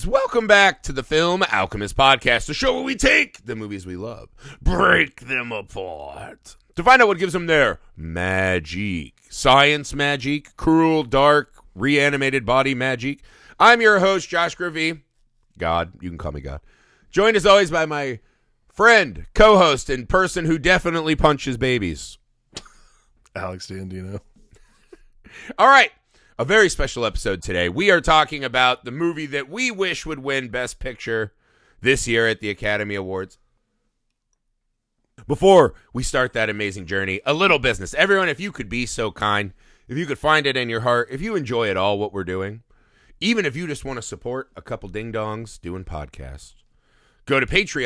welcome back to the Film Alchemist Podcast, the show where we take the movies we love, break them apart, to find out what gives them their magic. Science magic, cruel, dark, reanimated body magic. I'm your host, Josh Griffey. God, you can call me God. Joined as always by my friend, co-host, and person who definitely punches babies, Alex Dandino. All right. A very special episode today. We are talking about the movie that we wish would win Best Picture this year at the Academy Awards. Before we start that amazing journey, a little business. Everyone, if you could be so kind, if you could find it in your heart, if you enjoy at all what we're doing, even if you just want to support a couple ding-dongs doing podcasts, go to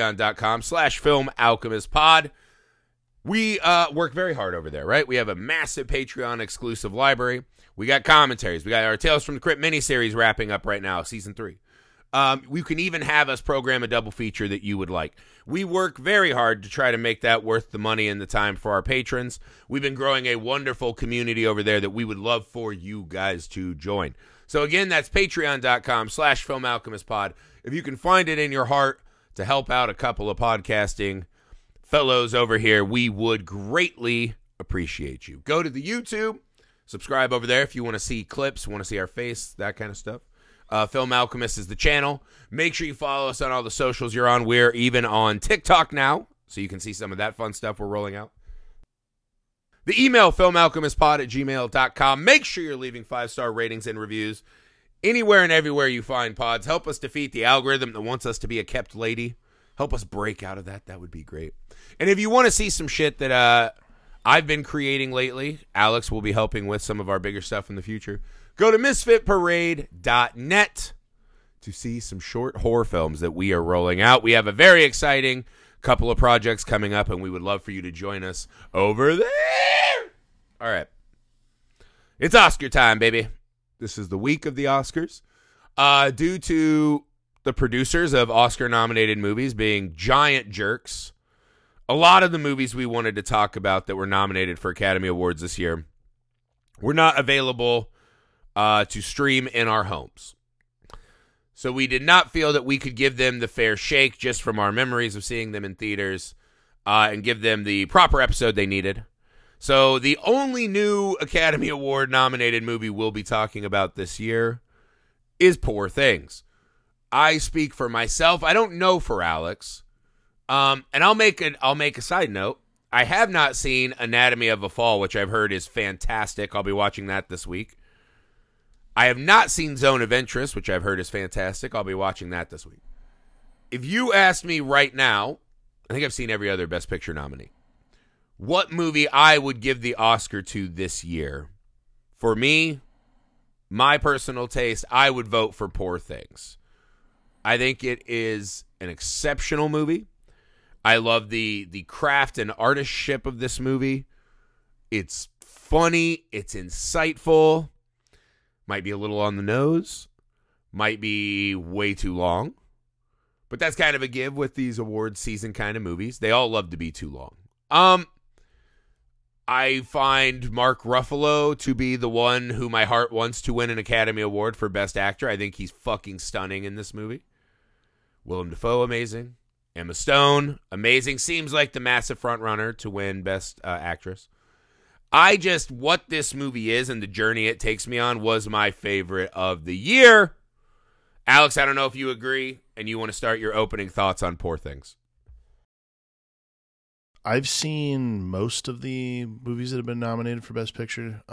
patreon.com/filmalchemistpod. We work very hard over there, right? We have a massive Patreon exclusive library. We got commentaries. We got our Tales from the Crypt miniseries wrapping up right now, season 3. You can even have us program a double feature that you would like. We work very hard to try to make that worth the money and the time for our patrons. We've been growing a wonderful community over there that we would love for you guys to join. So again, that's patreon.com/filmalchemistpod. If you can find it in your heart to help out a couple of podcasting fellows over here, we would greatly appreciate you. Go to the YouTube. Subscribe over there if you want to see clips, want to see our face, that kind of stuff. Film Alchemist is the channel. Make sure you follow us on all the socials you're on. We're even on TikTok now, so you can see some of that fun stuff we're rolling out. The email, filmalchemistpod@gmail.com. Make sure you're leaving 5-star ratings and reviews anywhere and everywhere you find pods. Help us defeat the algorithm that wants us to be a kept lady. Help us break out of that. That would be great. And if you want to see some shit that I've been creating lately, Alex will be helping with some of our bigger stuff in the future. Go to misfitparade.net to see some short horror films that we are rolling out. We have a very exciting couple of projects coming up, and we would love for you to join us over there. All right. It's Oscar time, baby. This is the week of the Oscars. Due to the producers of Oscar-nominated movies being giant jerks, a lot of the movies we wanted to talk about that were nominated for Academy Awards this year were not available to stream in our homes. So we did not feel that we could give them the fair shake just from our memories of seeing them in theaters and give them the proper episode they needed. So the only new Academy Award nominated movie we'll be talking about this year is Poor Things. I speak for myself. I don't know for Alex. And I'll make a side note. I have not seen Anatomy of a Fall, which I've heard is fantastic. I'll be watching that this week. I have not seen Zone of Interest, which I've heard is fantastic. I'll be watching that this week. If you ask me right now, I think I've seen every other Best Picture nominee, what movie I would give the Oscar to this year, for me, my personal taste, I would vote for Poor Things. I think it is an exceptional movie. I love the craft and artistship of this movie. It's funny. It's insightful. Might be a little on the nose. Might be way too long. But that's kind of a give with these award season kind of movies. They all love to be too long. I find Mark Ruffalo to be the one who my heart wants to win an Academy Award for Best Actor. I think he's fucking stunning in this movie. Willem Dafoe, amazing. Emma Stone, amazing. Seems like the massive frontrunner to win Best Actress. What this movie is and the journey it takes me on was my favorite of the year. Alex, I don't know if you agree and you want to start your opening thoughts on Poor Things. I've seen most of the movies that have been nominated for Best Picture.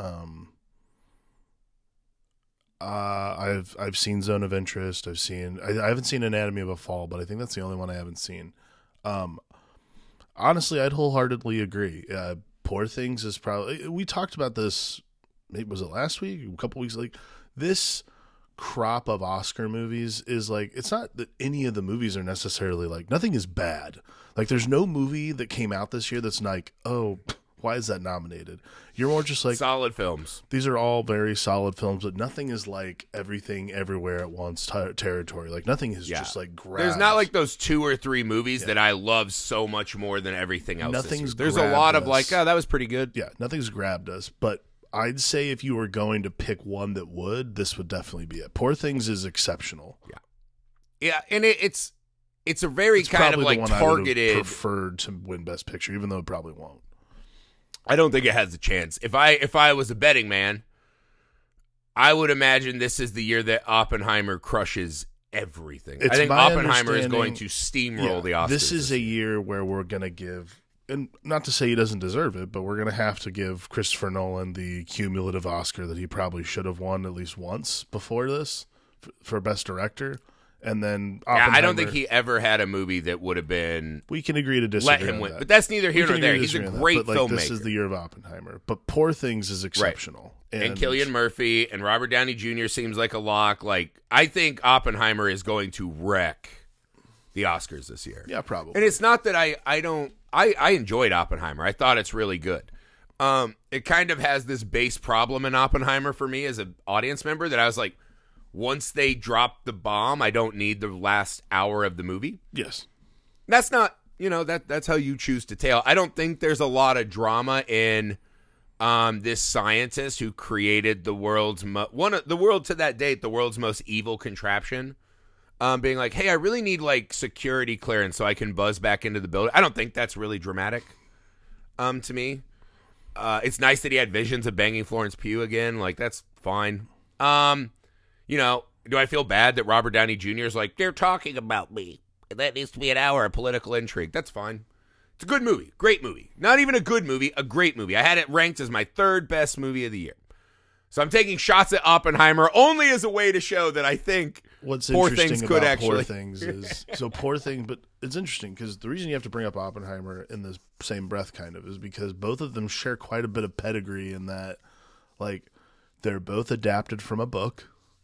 I've seen Zone of Interest. I haven't seen Anatomy of a Fall, but I think that's the only one I haven't seen. Honestly, I'd wholeheartedly agree. Poor Things is probably, we talked about this, was it last week? A couple weeks, like this crop of Oscar movies is like, it's not that any of the movies are necessarily like, nothing is bad. Like there's no movie that came out this year that's like, oh, why is that nominated? You're more just like solid films. These are all very solid films, but nothing is like Everything Everywhere at Once territory. Like nothing is just like grabbed. There's not like those 2 or 3 movies that I love so much more than everything else. There's a lot of like, oh, that was pretty good. Yeah, nothing's grabbed us. But I'd say if you were going to pick one that would, this would definitely be it. Poor Things is exceptional. Yeah. Yeah, and it's a very It's kind of probably the like one I would have targeted. preferred to win Best Picture, even though it probably won't. I don't think it has a chance. If I was a betting man, I would imagine this is the year that Oppenheimer crushes everything. I think Oppenheimer is going to steamroll the Oscars. This is a year where we're going to give, and not to say he doesn't deserve it, but we're going to have to give Christopher Nolan the cumulative Oscar that he probably should have won at least once before this for Best Director. And then I don't think he ever had a movie that would have been. We can agree to disagree. Let him win, that. but that's neither here nor there. He's a great filmmaker. This is the year of Oppenheimer, but Poor Things is exceptional. Right. And Cillian Murphy and Robert Downey Jr. seems like a lock. Like I think Oppenheimer is going to wreck the Oscars this year. Yeah, probably. And it's not that I enjoyed Oppenheimer. I thought it's really good. It kind of has this base problem in Oppenheimer for me as an audience member that I was like, once they drop the bomb, I don't need the last hour of the movie. Yes. That's not, that's how you choose to tell. I don't think there's a lot of drama in this scientist who created the world's the world to that date, the world's most evil contraption. Being like, hey, I really need like security clearance so I can buzz back into the building. I don't think that's really dramatic. To me, it's nice that he had visions of banging Florence Pugh again. Like that's fine. Do I feel bad that Robert Downey Jr. is like, they're talking about me? That needs to be an hour of political intrigue. That's fine. It's a good movie. Great movie. Not even a good movie, a great movie. I had it ranked as my third best movie of the year. So I'm taking shots at Oppenheimer only as a way to show that I think Poor Things could actually. Poor Things is so Poor Thing, but it's interesting because the reason you have to bring up Oppenheimer in the same breath kind of is because both of them share quite a bit of pedigree in that, like, they're both adapted from a book.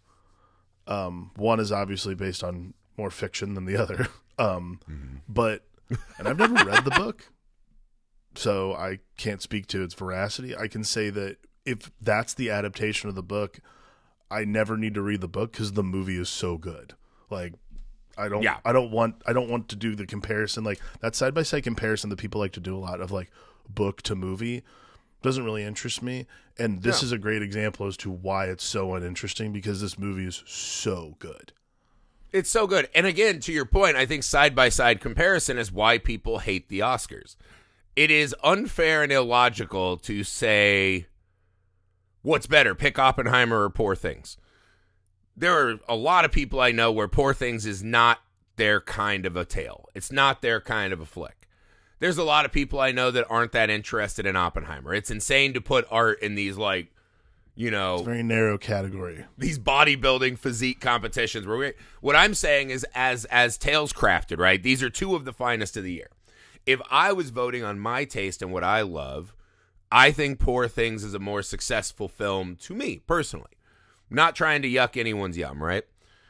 One is obviously based on more fiction than the other. But, and I've never read the book, so I can't speak to its veracity. I can say that if that's the adaptation of the book, I never need to read the book because the movie is so good. Like, I don't want to do the comparison, like that side by side comparison that people like to do a lot of, like book to movie. Doesn't really interest me, and this is a great example as to why it's so uninteresting because this movie is so good. It's so good. And again, to your point, I think side-by-side comparison is why people hate the Oscars. It is unfair and illogical to say, what's better, pick Oppenheimer or Poor Things? There are a lot of people I know where Poor Things is not their kind of a tale. It's not their kind of a flick. There's a lot of people I know that aren't that interested in Oppenheimer. It's insane to put art in these, like, it's a very narrow category. These bodybuilding physique competitions. What I'm saying is, as tales crafted, right? These are two of the finest of the year. If I was voting on my taste and what I love, I think Poor Things is a more successful film to me personally. Not trying to yuck anyone's yum, right?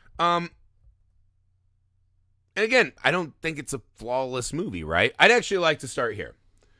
And again, I don't think it's a flawless movie, right? I'd actually like to start here.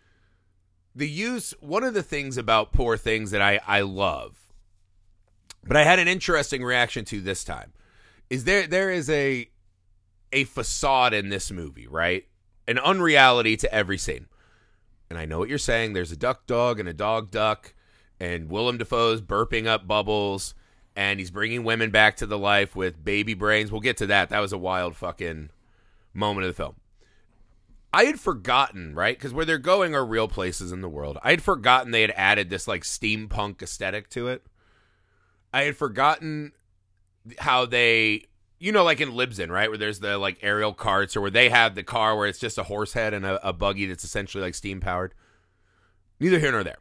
One of the things about Poor Things that I love, but I had an interesting reaction to this time, is there is a facade in this movie, right? An unreality to every scene. And I know what you're saying. There's a duck dog and a dog duck, and Willem Dafoe's burping up bubbles, and he's bringing women back to the life with baby brains. We'll get to that. That was a wild fucking moment of the film. I had forgotten, right? Because where they're going are real places in the world. I had forgotten they had added this like steampunk aesthetic to it. I had forgotten how they, like in Libsyn, right? Where there's the like aerial carts, or where they have the car where it's just a horse head and a buggy that's essentially like steam powered. Neither here nor there.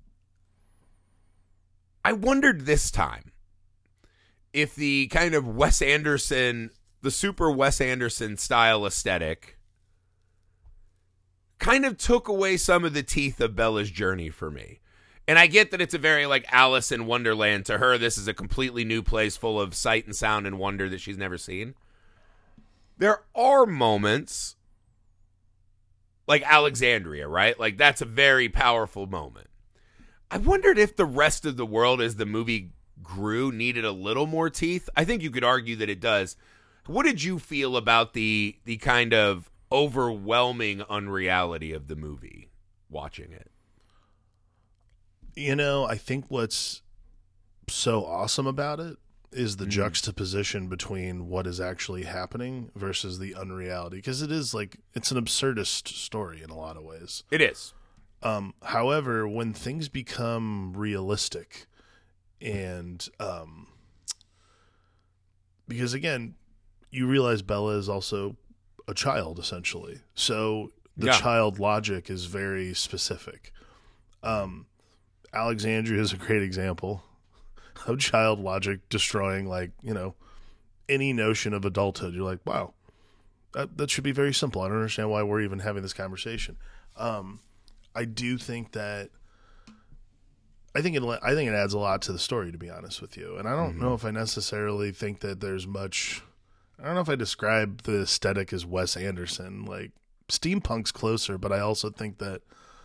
I wondered this time if the kind of Wes Anderson, the super Wes Anderson style aesthetic kind of took away some of the teeth of Bella's journey for me. And I get that it's a very like Alice in Wonderland. To her, this is a completely new place full of sight and sound and wonder that she's never seen. There are moments like Alexandria, right? Like that's a very powerful moment. I wondered if the rest of the world as the movie grew needed a little more teeth. I think you could argue that it does. What did you feel about the kind of overwhelming unreality of the movie watching it? I think what's so awesome about it is the juxtaposition between what is actually happening versus the unreality, because it is like it's an absurdist story in a lot of ways. It is. However, when things become realistic, and because again, you realize Bella is also a child essentially, so the child logic is very specific. Alexandria is a great example of child logic destroying, like, any notion of adulthood. You're like, wow, that should be very simple. I don't understand why we're even having this conversation. I do think that I think it adds a lot to the story, to be honest with you. And I don't know if I necessarily think that there's much. I don't know if I describe the aesthetic as Wes Anderson. Like, steampunk's closer, but I also think that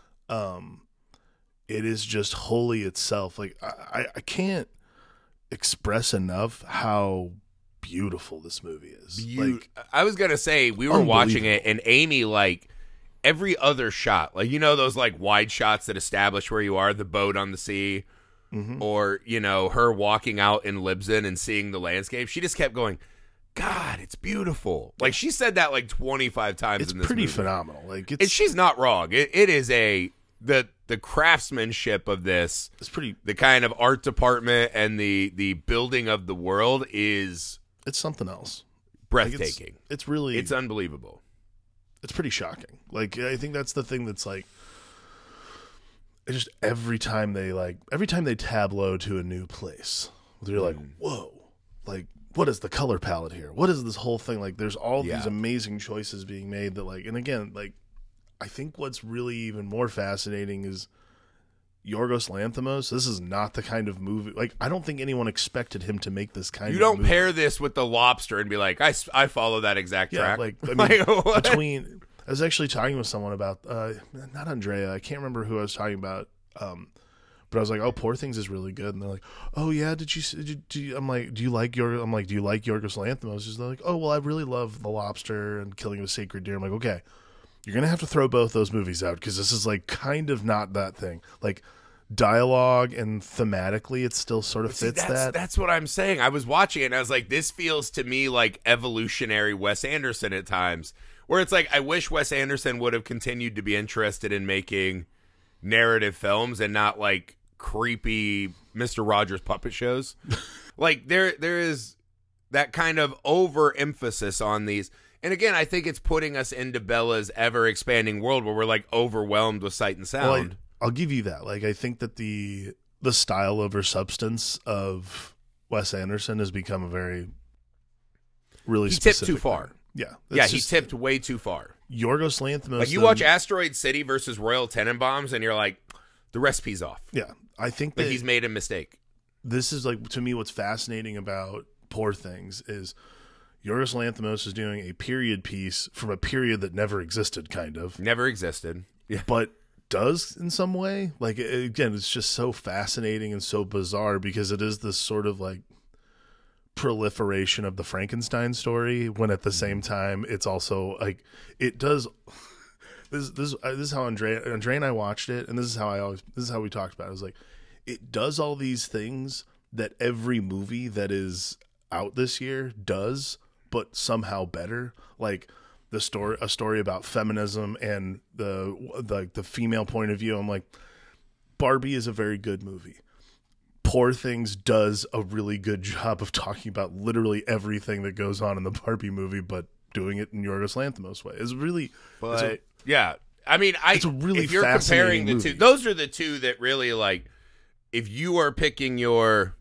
it is just wholly itself. Like, I can't express enough how beautiful this movie is. Like, I was gonna say, we were watching it, and Amy, like, every other shot, like, those like wide shots that establish where you are, the boat on the sea, or her walking out in Libsyn and seeing the landscape. She just kept going, God, it's beautiful. Like, she said that like 25 times in this movie. It's pretty phenomenal. Like, and she's not wrong. It is the craftsmanship of this. It's pretty. The kind of art department and the building of the world is. It's something else. Breathtaking. Like, it's really. It's unbelievable. It's pretty shocking. Like, I think that's the thing that's like. It's just every time they tableau to a new place, they're like, whoa, like, what is the color palette here? What is this whole thing? Like, there's all these amazing choices being made that, like, and again, like, I think what's really even more fascinating is Yorgos Lanthimos. This is not the kind of movie. Like, I don't think anyone expected him to make this kind of movie. You don't pair this with The Lobster and be like, I follow that exact track. Like, I mean, I was actually talking with someone about, not Andrea, I can't remember who I was talking about, but I was like, oh, Poor Things is really good. And they're like, oh, yeah, did you I'm like, do you like Yorgos Lanthimos? Just like, oh, well, I really love The Lobster and Killing of a Sacred Deer. I'm like, okay, you're going to have to throw both those movies out, because this is, like, kind of not that thing. Like, dialogue and thematically, it still sort of fits that. That's what I'm saying. I was watching it, and I was like, this feels to me like evolutionary Wes Anderson at times, where it's like, I wish Wes Anderson would have continued to be interested in making narrative films and not, like, creepy Mr. Rogers puppet shows. Like, there is that kind of overemphasis on these. And again, I think it's putting us into Bella's ever-expanding world where we're, like, overwhelmed with sight and sound. Well, I'll give you that. Like, I think that the style over substance of Wes Anderson has become a very, really specific. He tipped too far. Thing. Yeah. Yeah, he tipped way too far. Yorgos Lanthimos. Like, you watch Asteroid City versus Royal Tenenbaums, and you're like, the recipe's off. Yeah. I think that like he's made a mistake. This is, like, to me, what's fascinating about Poor Things is Yorgos Lanthimos is doing a period piece from a period that never existed, kind of. Never existed. Yeah. But does in some way. Like, again, it's just so fascinating and so bizarre, because it is this sort of, like, proliferation of the Frankenstein story, when at the same time it's also, like, it does. This is how Andrea and I watched it, and this is how we talked about it. I was like, it does all these things that every movie that is out this year does, but somehow better. Like, a story about feminism and the female point of view. I'm like, Barbie is a very good movie. Poor Things does a really good job of talking about literally everything that goes on in the Barbie movie, but doing it in Yorgos Lanthimos way. It's really, yeah. I mean, it's a really if you're comparing the two, those are the two that really, like, if you are picking your,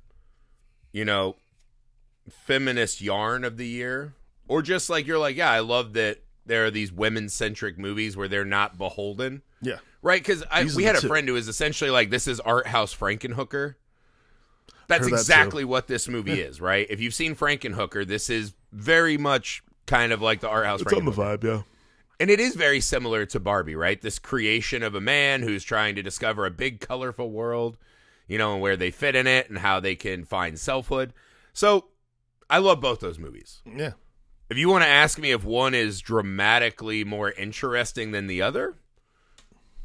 feminist yarn of the year, or just like, you're like, yeah, I love that there are these women-centric movies where they're not beholden. Yeah. Right? Because we had a friend who was essentially like, this is art house Frankenhooker. That's exactly what this movie is, right? If you've seen Frankenhooker, this is very much kind of like the art house Frankenhooker. It's on the vibe, yeah. And it is very similar to Barbie, right? This creation of a man who's trying to discover a big, colorful world, and where they fit in it and how they can find selfhood. So I love both those movies. Yeah. If you want to ask me if one is dramatically more interesting than the other,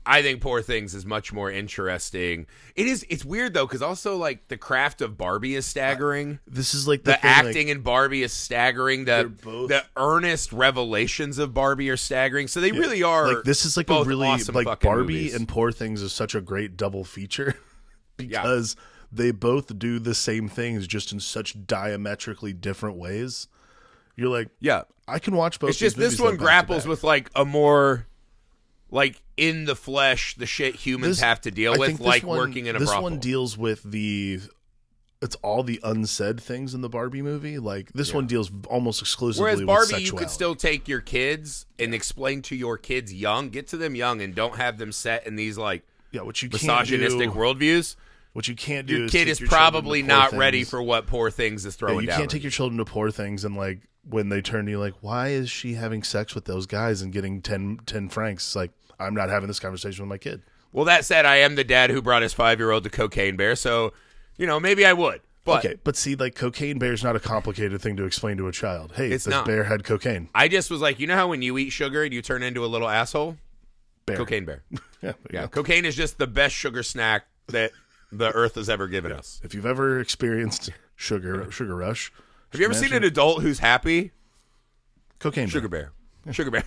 I think Poor Things is much more interesting. It's weird though, because also like the craft of Barbie is staggering. This is like the thing, acting in Barbie is staggering. both, the earnest revelations of Barbie are staggering. So they really are. Like this is like both a really awesome like fucking Barbie movies. and Poor Things is such a great double feature because they both do the same things just in such diametrically different ways. You're like, I can watch both. It's just these this movies one grapples with like a more like in the flesh, the shit humans have to deal with, like working in a brothel. This one deals with it's all the unsaid things in the Barbie movie. Like this one deals almost exclusively Whereas with Barbie, sexuality. you could still take your kids and explain to your kids get to them young, and don't have them set in these like what you misogynistic worldviews. What you can't do your is kid take is your children probably to Poor not Things. ready for what Poor Things is throwing you down. can't take your children to Poor Things and like when they turn to you like, why is she having sex with those guys and getting 10 francs? It's like, I'm not having this conversation with my kid. Well, that said, I am the dad who brought his 5-year-old to Cocaine Bear, so maybe I would. But okay, but see, like Cocaine Bear is not a complicated thing to explain to a child. Hey, this bear had cocaine. I just was like, you know how when you eat sugar and you turn into a little asshole? Bear. Cocaine Bear. Yeah. Cocaine is just the best sugar snack that the earth has ever given us. If you've ever experienced sugar rush, have you ever seen an adult who's happy? Cocaine Sugar Bear. Sugar Bear.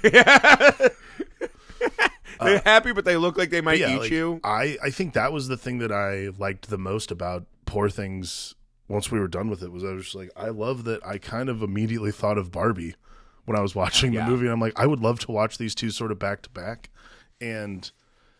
They're happy, but they look like they might eat you. I think that was the thing that I liked the most about Poor Things once we were done with it, was I was just like, I love that I kind of immediately thought of Barbie when I was watching the movie. And I'm like, I would love to watch these two sort of back to back and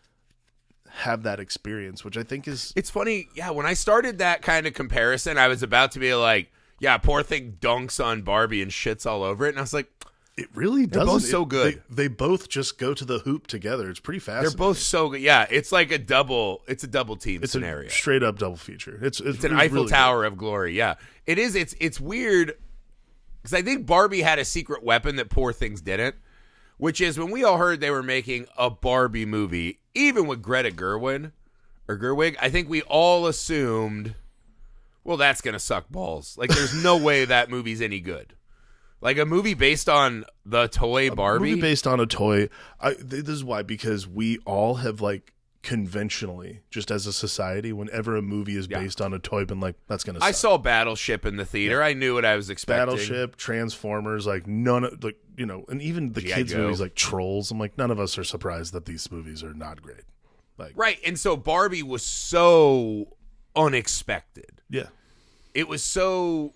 have that experience, which I think is... It's funny. Yeah, when I started that kind of comparison, I was about to be like, yeah, Poor Thing dunks on Barbie and shits all over it. And I was like... It really doesn't. They're both so good. They both just go to the hoop together. It's pretty fascinating. They're both so good. Yeah, it's like a double team scenario. A straight up double feature. It's an Eiffel really Tower of glory. Yeah, it is. It's weird because I think Barbie had a secret weapon that Poor Things didn't, which is when we all heard they were making a Barbie movie, even with Greta Gerwig, I think we all assumed, well, that's gonna suck balls. Like, there's no way that movie's any good. Like a movie based on the toy Barbie? A movie based on a toy. This is why, because we all have, like, conventionally, just as a society, whenever a movie is based on a toy, been like, that's going to suck. I saw Battleship in the theater. I knew what I was expecting. Battleship, Transformers, like, none of, like, you know, and even the kids' movies like Trolls. I'm like, none of us are surprised that these movies are not great. Like, right. And so Barbie was so unexpected. Yeah. It was so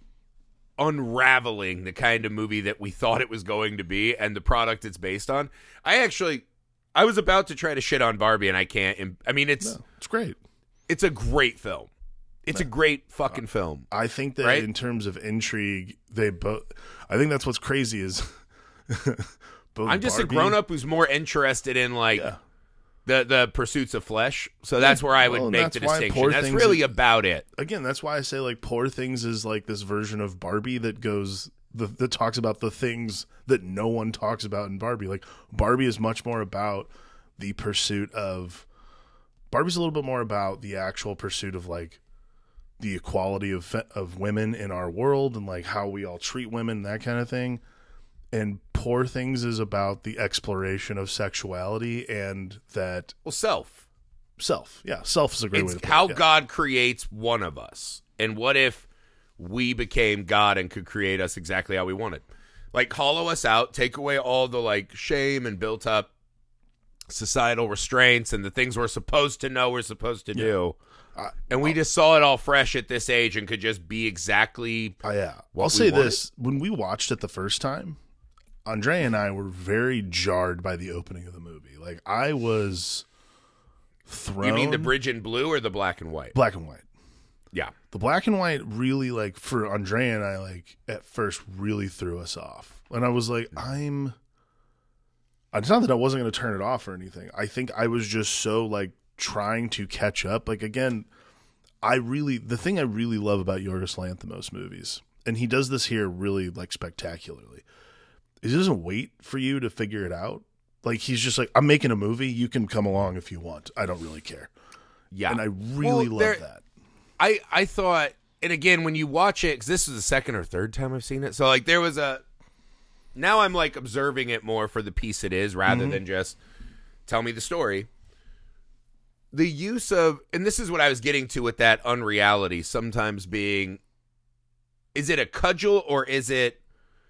unraveling the kind of movie that we thought it was going to be and the product it's based on. I was about to try to shit on Barbie and I can't. I mean, it's great. It's a great film. It's a great fucking film. I think that in terms of intrigue, I think that's what's crazy is both I'm just Barbie, a grown up who's more interested in like the pursuits of flesh. So that's where I would make the distinction. That's really about it. Again, that's why I say like Poor Things is like this version of Barbie that goes that talks about the things that no one talks about in Barbie. Like Barbie is much more about the pursuit of Barbie's a little bit more about the actual pursuit of like the equality of women in our world and like how we all treat women, that kind of thing. And Poor Things is about the exploration of sexuality and that... Well, self. Yeah. Self is a great way to put it. How God creates one of us. And what if we became God and could create us exactly how we wanted? Like, hollow us out, take away all the, like, shame and built up societal restraints and the things we're supposed to know we're supposed to do. And we just saw it all fresh at this age and could just be exactly I'll say this. When we watched it the first time, Andre and I were very jarred by the opening of the movie. Like, I was thrown... You mean the bridge in blue or the black and white? Black and white. Yeah. The black and white really, like, for Andre and I, like, at first really threw us off. And I was like, it's not that I wasn't going to turn it off or anything. I think I was just so, like, trying to catch up. Like, again, the thing I really love about Yorgos Lanthimos movies, and he does this here really, like, spectacularly, is he doesn't wait for you to figure it out. Like, he's just like, I'm making a movie. You can come along if you want. I don't really care. Yeah. And I really love that. I thought, and again, when you watch it, because this is the second or third time I've seen it. So, like, now I'm, like, observing it more for the piece it is rather than just tell me the story. The use of, and this is what I was getting to with that unreality sometimes being, is it a cudgel or is it,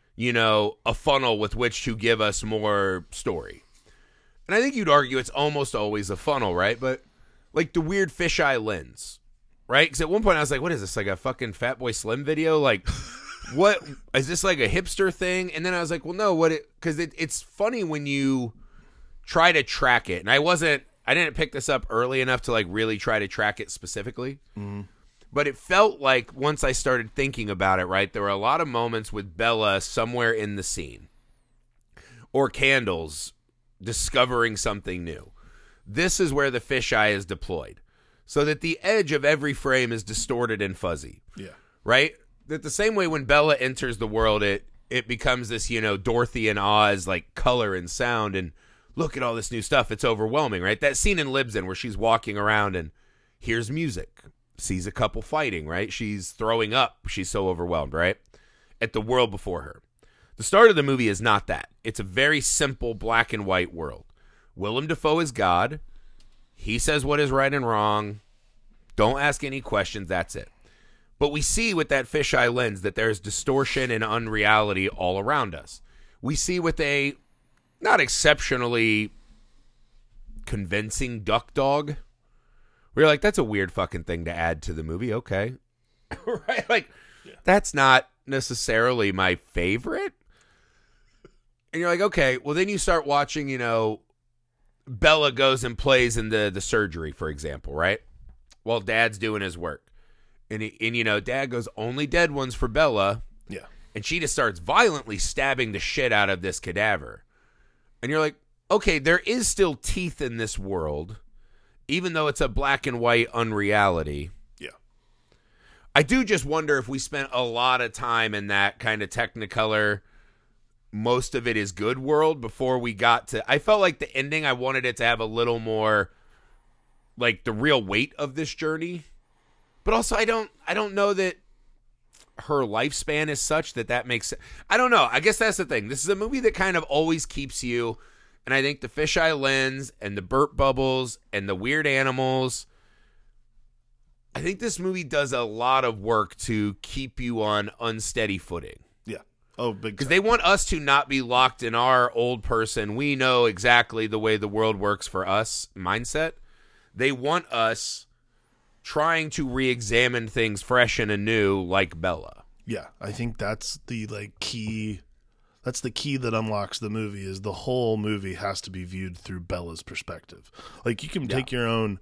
a funnel with which to give us more story? And I think you'd argue it's almost always a funnel, right? But like the weird fisheye lens, right? Because at one point I was like, what is this, like a fucking Fatboy Slim video? Like, what, is this like a hipster thing? And then I was like, well, no, because it's funny when you try to track it. And I didn't pick this up early enough to like really try to track it specifically. Mm-hmm. But it felt like once I started thinking about it, right, there were a lot of moments with Bella somewhere in the scene. Or candles discovering something new. This is where the fisheye is deployed. So that the edge of every frame is distorted and fuzzy. Yeah. Right? That the same way when Bella enters the world, it becomes this, Dorothy and Oz, like, color and sound, and look at all this new stuff. It's overwhelming, right? That scene in Libsyn where she's walking around and hears music, sees a couple fighting, right? She's throwing up. She's so overwhelmed, right? At the world before her. The start of the movie is not that. It's a very simple black and white world. Willem Dafoe is God. He says what is right and wrong. Don't ask any questions. That's it. But we see with that fisheye lens that there's distortion and unreality all around us. We see with a not exceptionally convincing duck dog. We're like, that's a weird fucking thing to add to the movie. Okay. Right? Like, that's not necessarily my favorite. And you're like, okay, well, then you start watching, Bella goes and plays in the surgery, for example, right? While Dad's doing his work. And Dad goes, only dead ones for Bella. Yeah. And she just starts violently stabbing the shit out of this cadaver. And you're like, okay, there is still teeth in this world, even though it's a black and white unreality. Yeah. I do just wonder if we spent a lot of time in that kind of Technicolor, most of it is good world before we got to, I felt like the ending, I wanted it to have a little more like the real weight of this journey. But also I don't know that her lifespan is such that makes sense. I don't know. I guess that's the thing. This is a movie that kind of always keeps you, and I think the fisheye lens and the burp bubbles and the weird animals, I think this movie does a lot of work to keep you on unsteady footing. Yeah. Oh, big time. Because they want us to not be locked in our old person, we know exactly the way the world works for us mindset. They want us trying to re-examine things fresh and anew like Bella. Yeah, I think that's the key. That's the key that unlocks the movie, is the whole movie has to be viewed through Bella's perspective. Like, you can take your own.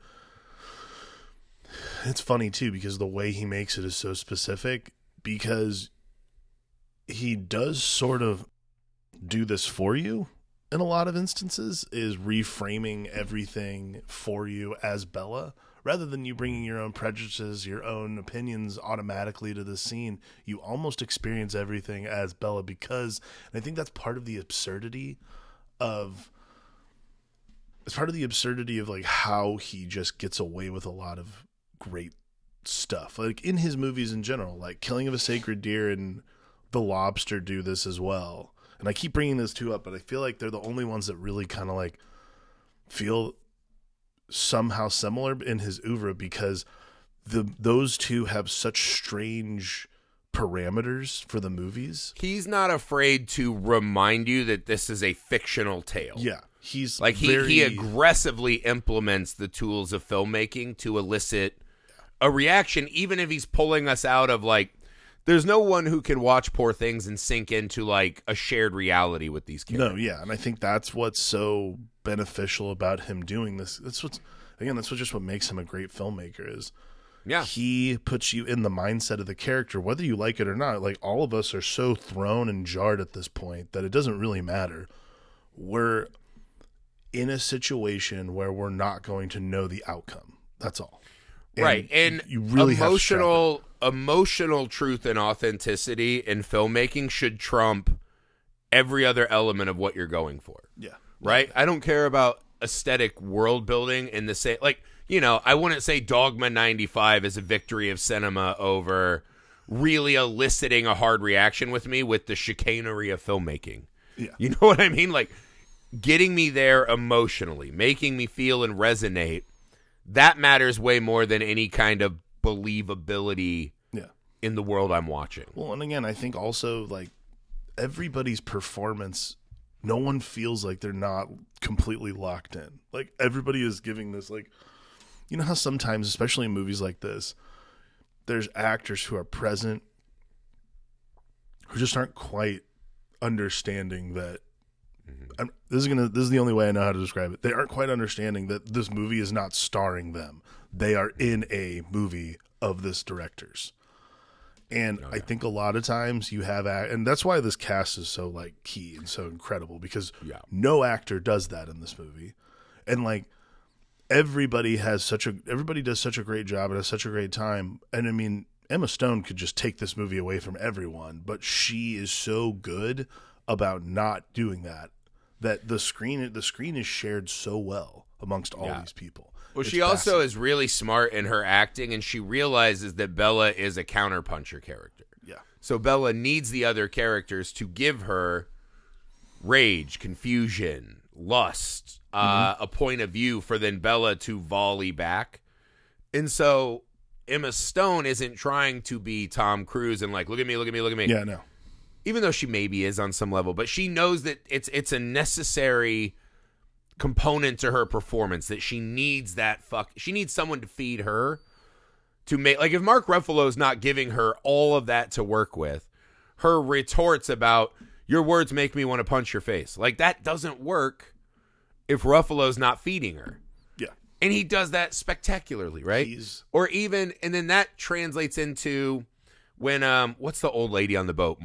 It's funny too, because the way he makes it is so specific, because he does sort of do this for you in a lot of instances, is reframing everything for you as Bella. Rather than you bringing your own prejudices, your own opinions automatically to the scene, you almost experience everything as Bella, because, and I think that's part of the absurdity of, like how he just gets away with a lot of great stuff. Like in his movies in general, like Killing of a Sacred Deer and The Lobster do this as well. And I keep bringing those two up, but I feel like they're the only ones that really kind of like feel somehow similar in his oeuvre, because those two have such strange parameters for the movies. He's not afraid to remind you that this is a fictional tale. Yeah, he's like he aggressively implements the tools of filmmaking to elicit a reaction, even if he's pulling us out of like, there's no one who can watch Poor Things and sink into like a shared reality with these characters. No, yeah, and I think that's what's so beneficial about him doing this. That's what makes him a great filmmaker is. Yeah, he puts you in the mindset of the character, whether you like it or not. Like, all of us are so thrown and jarred at this point that it doesn't really matter. We're in a situation where we're not going to know the outcome. That's all. Right, and you really emotional truth and authenticity in filmmaking should trump every other element of what you're going for. Yeah. Right? I don't care about aesthetic world building in the same, like, I wouldn't say Dogma 95 is a victory of cinema over really eliciting a hard reaction with me with the chicanery of filmmaking. Yeah. You know what I mean? Like, getting me there emotionally, making me feel and resonate, that matters way more than any kind of believability Yeah. in the world I'm watching. Well, and again, I think also like everybody's performance, no one feels like they're not completely locked in. Like everybody is giving this, like, you know how sometimes, especially in movies like this, there's actors who are present who just aren't quite understanding that. This is the only way I know how to describe it. They aren't quite understanding that this movie is not starring them. They are in a movie of this director's. And I think a lot of times you have, and that's why this cast is so like key and so incredible, because no actor does that in this movie, and like everybody does such a great job and has such a great time. And I mean, Emma Stone could just take this movie away from everyone, but she is so good about not doing that. That the screen is shared so well amongst all these people. Well, she also is really smart in her acting, and she realizes that Bella is a counterpuncher character. Yeah. So Bella needs the other characters to give her rage, confusion, lust, a point of view for then Bella to volley back. And so Emma Stone isn't trying to be Tom Cruise and like, look at me, look at me, look at me. Yeah, no. Even though she maybe is on some level, but she knows that it's a necessary component to her performance, that she needs she needs someone to feed her to make, like, if Mark Ruffalo's not giving her all of that to work with, her retorts about your words make me want to punch your face, like, that doesn't work if Ruffalo's not feeding her. Yeah. And he does that spectacularly, right? Or even, and then that translates into when what's the old lady on the boat?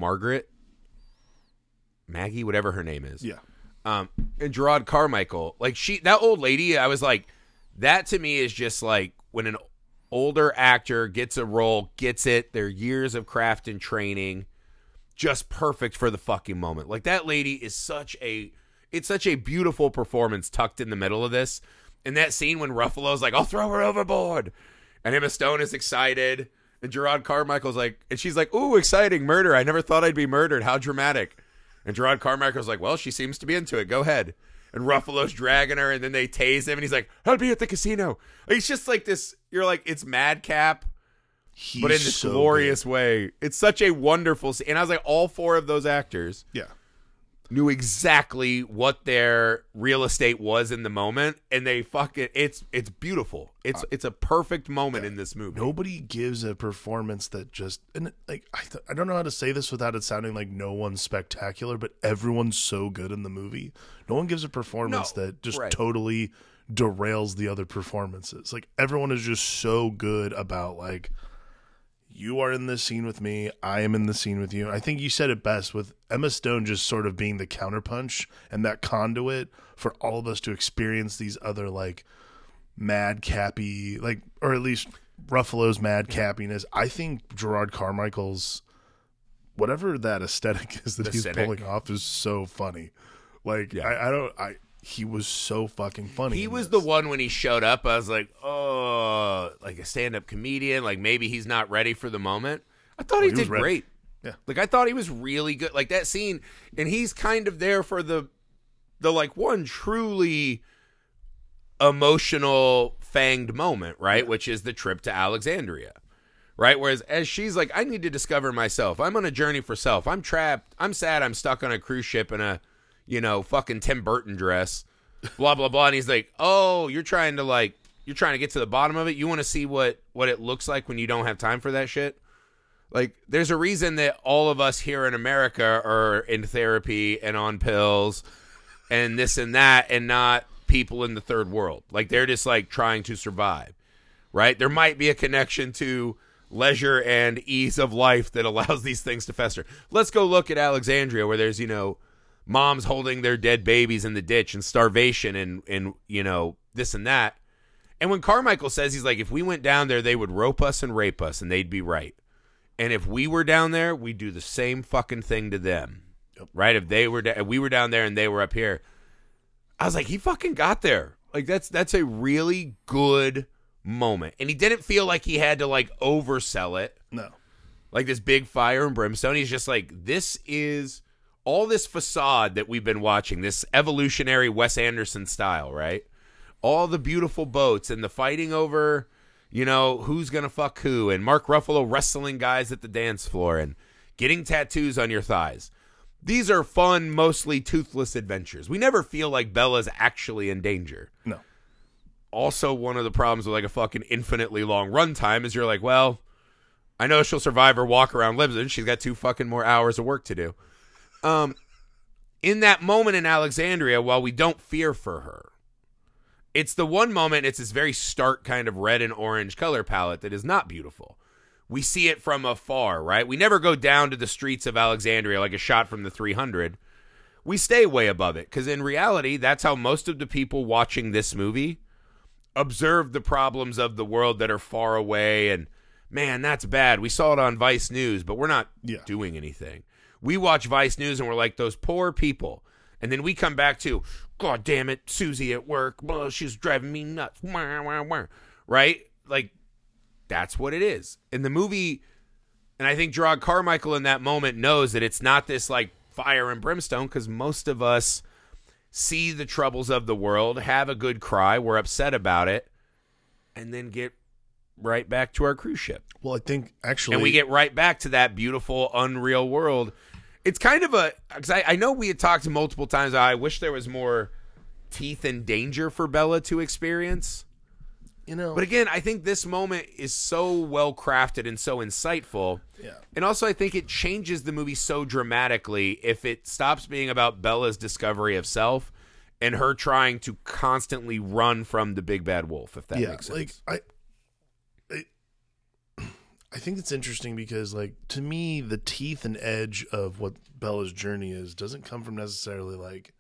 Maggie, whatever her name is. Yeah. And Gerard Carmichael, like, that old lady, I was like, that to me is just like when an older actor gets a role, gets it, their years of craft and training, just perfect for the fucking moment. Like, that lady is such a beautiful performance tucked in the middle of this. And that scene when Ruffalo's like, I'll throw her overboard, and Emma Stone is excited, and Gerard Carmichael's like, and she's like, ooh, exciting, murder. I never thought I'd be murdered. How dramatic. And Gerard Carmichael's like, well, she seems to be into it. Go ahead. And Ruffalo's dragging her, and then they tase him, and he's like, I'll be at the casino. It's just like this, you're like, it's madcap, but in this so glorious way. It's such a wonderful scene. And I was like, all four of those actors knew exactly what their real estate was in the moment, and they it's beautiful. It's a perfect moment in this movie. Nobody gives a performance that just, and like, I don't know how to say this without it sounding like no one's spectacular, but everyone's so good in the movie. No one gives a performance that just totally derails the other performances. Like, everyone is just so good about, like, you are in this scene with me, I am in the scene with you. I think you said it best with Emma Stone just sort of being the counterpunch and that conduit for all of us to experience these other, like, madcappy, like, or at least Ruffalo's madcappiness. I think Gerard Carmichael's, whatever that aesthetic is that he's pulling off, is so funny. Like, he was so fucking funny. He was the one when he showed up, I was like, oh, like a stand-up comedian. Like, maybe he's not ready for the moment. I thought he did great. Yeah. Like, I thought he was really good. Like, that scene, and he's kind of there for the like, one truly emotional, fanged moment, right? Which is the trip to Alexandria, right? Whereas as she's like, I need to discover myself. I'm on a journey for self. I'm trapped. I'm sad. I'm stuck on a cruise ship in a, fucking Tim Burton dress, blah, blah, blah. And he's like, oh, you're trying to get to the bottom of it. You want to see what it looks like when you don't have time for that shit. Like, there's a reason that all of us here in America are in therapy and on pills and this and that, and not people in the third world. Like, they're just like trying to survive, right? There might be a connection to leisure and ease of life that allows these things to fester. Let's go look at Alexandria, where there's, moms holding their dead babies in the ditch and starvation and this and that. And when Carmichael says, he's like, if we went down there, they would rope us and rape us, and they'd be right. And if we were down there, we'd do the same fucking thing to them. Yep. Right? If we were down there and they were up here, I was like, he fucking got there. Like, that's a really good moment. And he didn't feel like he had to, like, oversell it. No. Like this big fire and brimstone. He's just like, this is all this facade that we've been watching, this evolutionary Wes Anderson style, right? All the beautiful boats and the fighting over, who's going to fuck who, and Mark Ruffalo wrestling guys at the dance floor and getting tattoos on your thighs. These are fun, mostly toothless adventures. We never feel like Bella's actually in danger. No. Also, one of the problems with like a fucking infinitely long runtime is you're like, well, I know she'll survive her walk around Libsyn. She's got 2 fucking more hours of work to do. In that moment in Alexandria, while we don't fear for her, it's the one moment, it's this very stark kind of red and orange color palette that is not beautiful. We see it from afar, right? We never go down to the streets of Alexandria like a shot from the 300. We stay way above it, because in reality, that's how most of the people watching this movie observe the problems of the world that are far away. And man, that's bad. We saw it on Vice News, but we're not doing anything. We watch Vice News and we're like, those poor people. And then we come back to, God damn it, Susie at work. Blah, she's driving me nuts. Wah, wah, wah. Right? Like, that's what it is. In the movie, and I think Gerard Carmichael in that moment knows that it's not this like fire and brimstone, because most of us see the troubles of the world, have a good cry, we're upset about it, and then get right back to our cruise ship. Well, I think actually... And we get right back to that beautiful, unreal world. It's kind of a... Because I know we had talked multiple times, I wish there was more teeth and danger for Bella to experience. But again, I think this moment is so well crafted and so insightful. Yeah. And also, I think it changes the movie so dramatically if it stops being about Bella's discovery of self and her trying to constantly run from the big bad wolf, if that makes sense. Like, I think it's interesting because, like, to me, the teeth and edge of what Bella's journey is doesn't come from necessarily, like,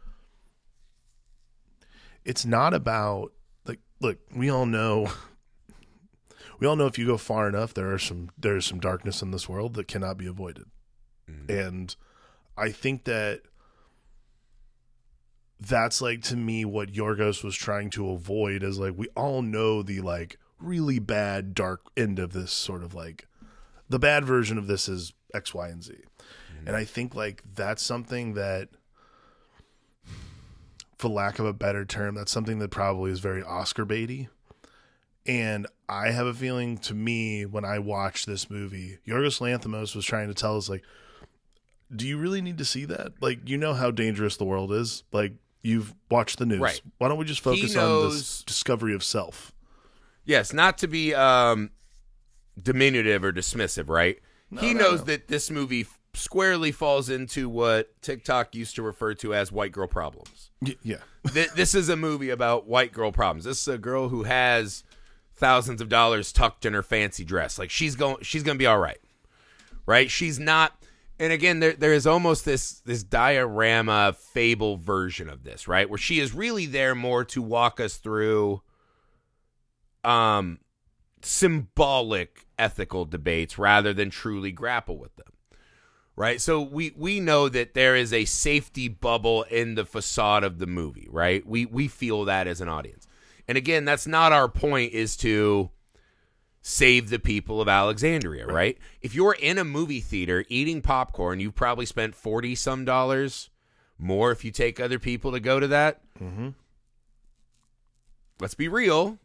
it's not about, like, look, we all know if you go far enough, there's some darkness in this world that cannot be avoided. Mm-hmm. And I think that's like, to me, what Yorgos was trying to avoid is, like, we all know the, like, really bad dark end of this, sort of like the bad version of this is X, Y, and Z. Mm-hmm. And I think like that's something that, for lack of a better term, that's something that probably is very Oscar baity. And I have a feeling, to me, when I watched this movie, Yorgos Lanthimos was trying to tell us, like, do you really need to see that? Like, you know how dangerous the world is. Like, you've watched the news. Right. Why don't we just focus on this discovery of self? Yes, not to be diminutive or dismissive, right? He knows that this movie squarely falls into what TikTok used to refer to as white girl problems. Yeah. This is a movie about white girl problems. This is a girl who has thousands of dollars tucked in her fancy dress. Like, she's going to be all right. Right? She's not. And again, there is almost this diorama fable version of this, right? Where she is really there more to walk us through symbolic ethical debates rather than truly grapple with them, right? So we know that there is a safety bubble in the facade of the movie, right? We feel that as an audience. And again, that's not our point, is to save the people of Alexandria, right? If you're in a movie theater eating popcorn, you've probably spent $40-some more if you take other people to go to that. Mm-hmm. Let's be real.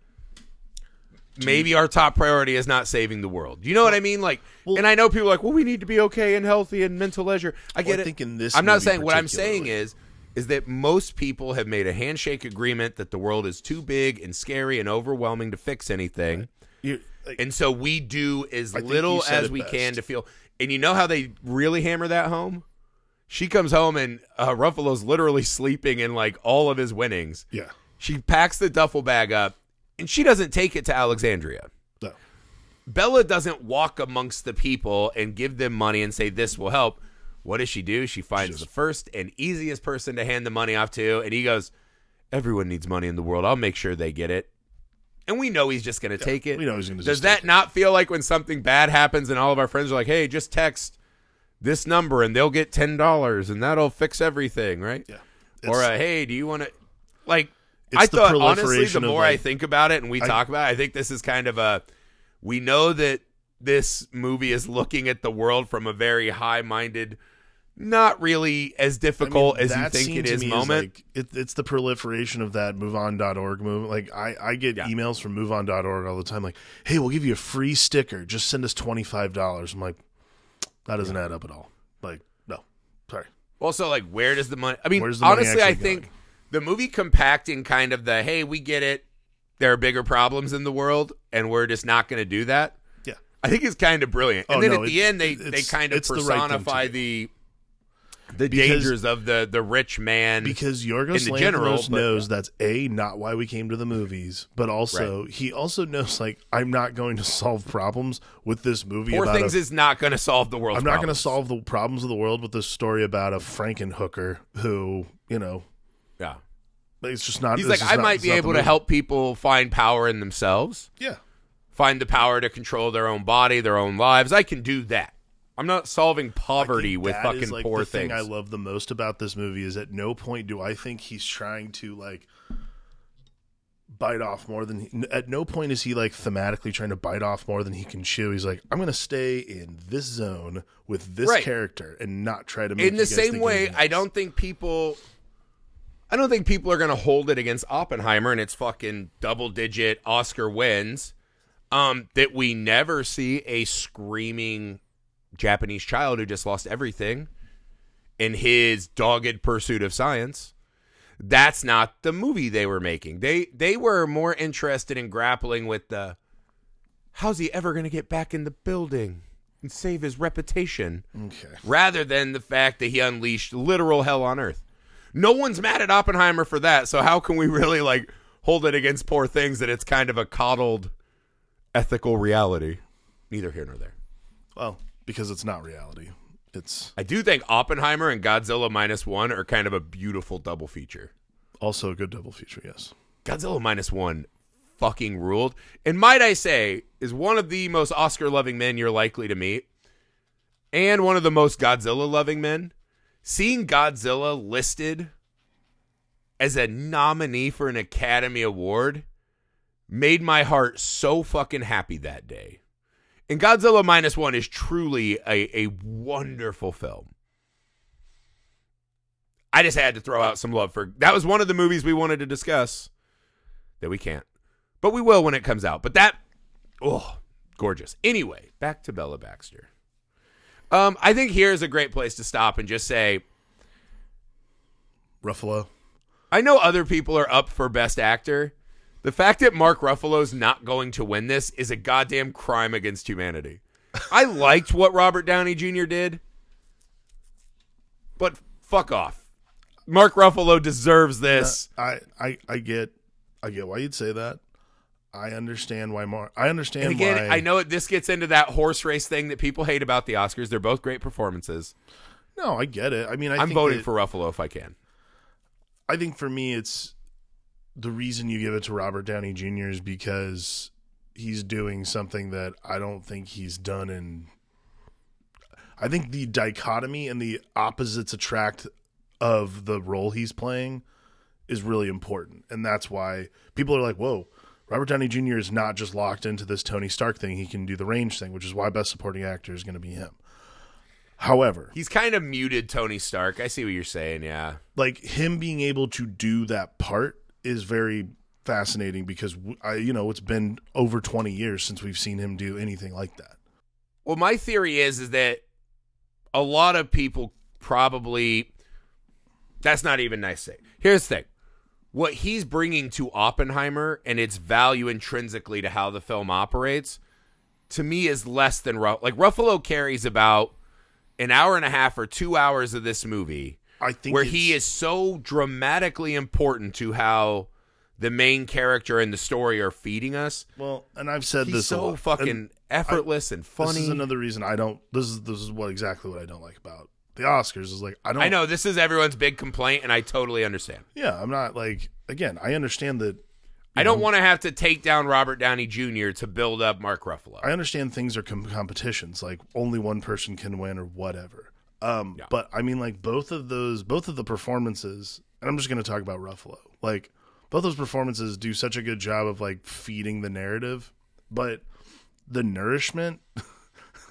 Maybe our top priority is not saving the world. You know what I mean? Like, and I know people are like, well, we need to be okay and healthy and mental leisure. I get it. Think in this I'm not saying, what I'm saying is that most people have made a handshake agreement that the world is too big and scary and overwhelming to fix anything. Right. And so we do as little as we can to feel. And you know how they really hammer that home? She comes home and Ruffalo's literally sleeping in like all of his winnings. Yeah. She packs the duffel bag up. And she doesn't take it to Alexandria. No. Bella doesn't walk amongst the people and give them money and say, this will help. What does she do? She finds the first and easiest person to hand the money off to. And he goes, everyone needs money in the world. I'll make sure they get it. And we know he's just going to take it. We know he's going to Does that not feel like when something bad happens and all of our friends are like, hey, just text this number and they'll get $10 and that'll fix everything, right? Yeah. Or, hey, do you want to, like, It's I thought, honestly, the of, more like, I think about it and we talk about it, I think this is kind of we know that this movie is looking at the world from a very high-minded, not really as difficult as you that think scene it to is me moment. It's the proliferation of that MoveOn.org movement. Like I get emails from MoveOn.org all the time like, hey, we'll give you a free sticker. Just send us $25. I'm like, that doesn't add up at all. Like, no. Sorry. Also, like, where does the money... I mean, Where's the money honestly, I actually think going? the movie compacting kind of the, hey, we get it, there are bigger problems in the world, and we're just not going to do that. Yeah. I think it's kind of brilliant. Oh, And then no, at the end, they it's kind of the right thing to personify do. the dangers of the rich man. Because Yorgos in the general, Lanthimos knows that's not why we came to the movies, but also he also knows like I'm not going to solve problems with this movie. Poor about Things is not going to solve the world's I'm not going to problems. solve the problems of the world with this story about a Frankenhooker who Yeah. it's just not. He's this like, is I not- might it's be not the able to movie. help people find power in themselves, Yeah, find the power to control their own body, their own lives. I can do that. I'm not solving poverty with that fucking is, like, Poor the Things. thing I love the most about this movie is at no point do I think he's trying to like bite off more than at no point is he like thematically trying to bite off more than he can chew. He's like, I'm going to stay in this zone with this Right. character and not try to make In you the guys same think way, anything I else. don't think people are going to hold it against Oppenheimer and its fucking double-digit Oscar wins that we never see a screaming Japanese child who just lost everything in his dogged pursuit of science. That's not the movie they were making. They were more interested in grappling with the how's he ever going to get back in the building and save his reputation, Okay. rather than the fact that he unleashed literal hell on earth. No one's mad at Oppenheimer for that, so how can we really like hold it against Poor Things that it's kind of a coddled ethical reality? Neither here nor there. Well, because it's not reality. It's I do think Oppenheimer and Godzilla -1 are kind of a beautiful double feature. also a good double feature, yes. Godzilla -1 fucking ruled. And might I say, is one of the most Oscar-loving men you're likely to meet. And one of the most Godzilla-loving men. Seeing Godzilla listed as a nominee for an Academy Award made my heart so fucking happy that day. And Godzilla -1 is truly a wonderful film. I just had to throw out some love for... That was one of the movies we wanted to discuss that we can't. But we will when it comes out. But that... Oh, gorgeous. Anyway, back to Bella Baxter. I think here's a great place to stop and just say... Ruffalo. I know other people are up for Best Actor. The fact that Mark Ruffalo's not going to win this is a goddamn crime against humanity. I liked what Robert Downey Jr. did, but fuck off. Mark Ruffalo deserves this. I get why you'd say that. I understand why And again, why I know this gets into that horse race thing that people hate about the Oscars. They're both great performances. No, I get it. I mean, I'm voting for Ruffalo if I can. I think for me, it's the reason you give it to Robert Downey Jr. is because he's doing something that I don't think he's done in. I think the dichotomy and the opposites attract of the role he's playing is really important. And that's why people are like, whoa, Robert Downey Jr. is not just locked into this Tony Stark thing. He can do the range thing, which is why Best Supporting Actor is going to be him. However, He's kind of muted Tony Stark. I see what you're saying, yeah. like him being able to do that part is very fascinating because it's been over 20 years since we've seen him do anything like that. Well, my theory is that a lot of people probably... That's not even nice to say. Here's the thing. What he's bringing to Oppenheimer and its value intrinsically to how the film operates, to me, is less than... Like, Ruffalo carries about an hour and a half or 2 hours of this movie I think where he is so dramatically important to how the main character and the story are feeding us. well, and I've said He's this a so lot. fucking And effortless and funny. This is another reason I don't. This is what exactly what I don't like about the Oscars is like I don't. I know this is everyone's big complaint, and I totally understand. Yeah, I'm not like again. I understand that. I don't want to have to take down Robert Downey Jr. to build up Mark Ruffalo. I understand things are competitions. Like only one person can win or whatever. But I mean, like both of the performances, and I'm just going to talk about Ruffalo. Like both those performances do such a good job of like feeding the narrative, but the nourishment,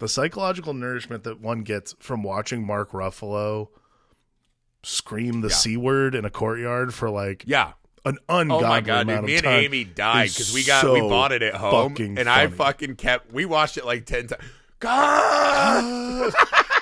The psychological nourishment that one gets from watching Mark Ruffalo scream the C word in a courtyard for like Yeah. an ungodly Oh my god, amount dude! of Me and time Amy died because we so bought it at home, fucking and I funny. fucking we watched it like 10 times. God,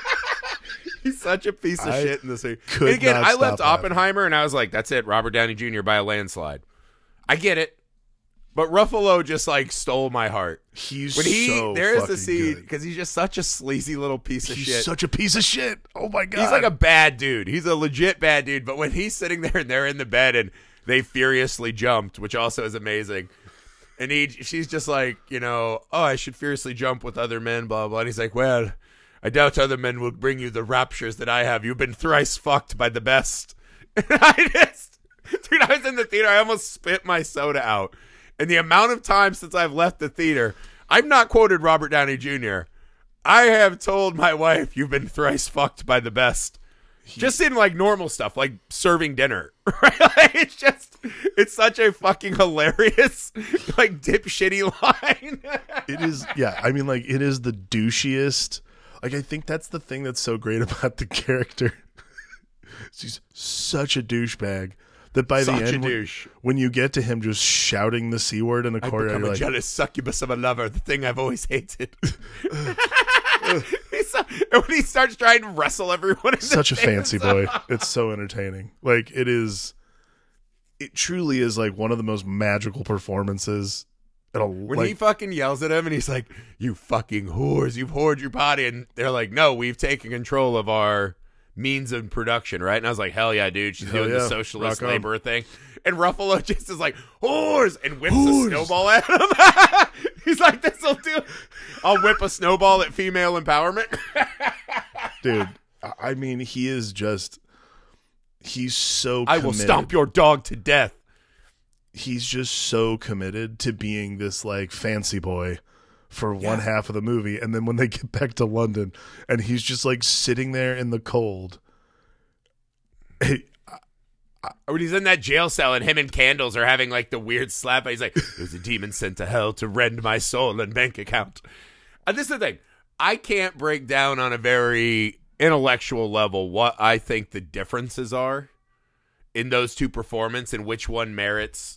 he's such a piece of shit in this movie. could And again, not I stop left laughing. Oppenheimer, and I was like, "That's it, Robert Downey Jr. by a landslide." I get it, but Ruffalo just like stole my heart. He's When so there is fucking a scene good. because he's just such a sleazy little piece of He's shit. such a piece of shit. Oh my god. He's like a bad dude. He's a legit bad dude. But when he's sitting there and they're in the bed and they furiously jumped, which also is amazing. And she's just like, oh, I should furiously jump with other men, blah, blah. And he's like, well, I doubt other men will bring you the raptures that I have. You've been thrice fucked by the best. And I was in the theater. I almost spit my soda out. And the amount of time since I've left the theater, I've not quoted Robert Downey Jr. I have told my wife, you've been thrice fucked by the best. Just in like normal stuff, like serving dinner, right? Like, it's such a fucking hilarious, like dipshitty line. It is, yeah. I mean, like, it is the douchiest. Like, I think that's the thing that's so great about the character. He's such a douchebag that by the Such a end, douche. when you get to him just shouting the C word in a I've corridor, become you're a like, jealous succubus of a lover, the thing I've always hated. And when he starts trying to wrestle everyone, in such a the fancy face. boy. It's so entertaining. Like, it truly is like one of the most magical performances. When he fucking yells at him and he's like, you fucking whores, you've whored your body. And they're like, no, we've taken control of our means of production, right? And I was like, hell yeah, dude. She's doing the socialist Rock on. labor thing. And Ruffalo just is like, whores, and whips a snowball at him. He's like, this'll do. I'll whip a snowball at female empowerment. Dude, I mean, he's so committed. I will stomp your dog to death. He's just so committed to being this like fancy boy for one half of the movie, and then when they get back to London and he's just like sitting there in the cold. When he's in that jail cell and him and Candles are having like the weird slap, he's like, there's a demon sent to hell to rend my soul and bank account. And this is the thing. I can't break down on a very intellectual level what I think the differences are in those two performances and which one merits,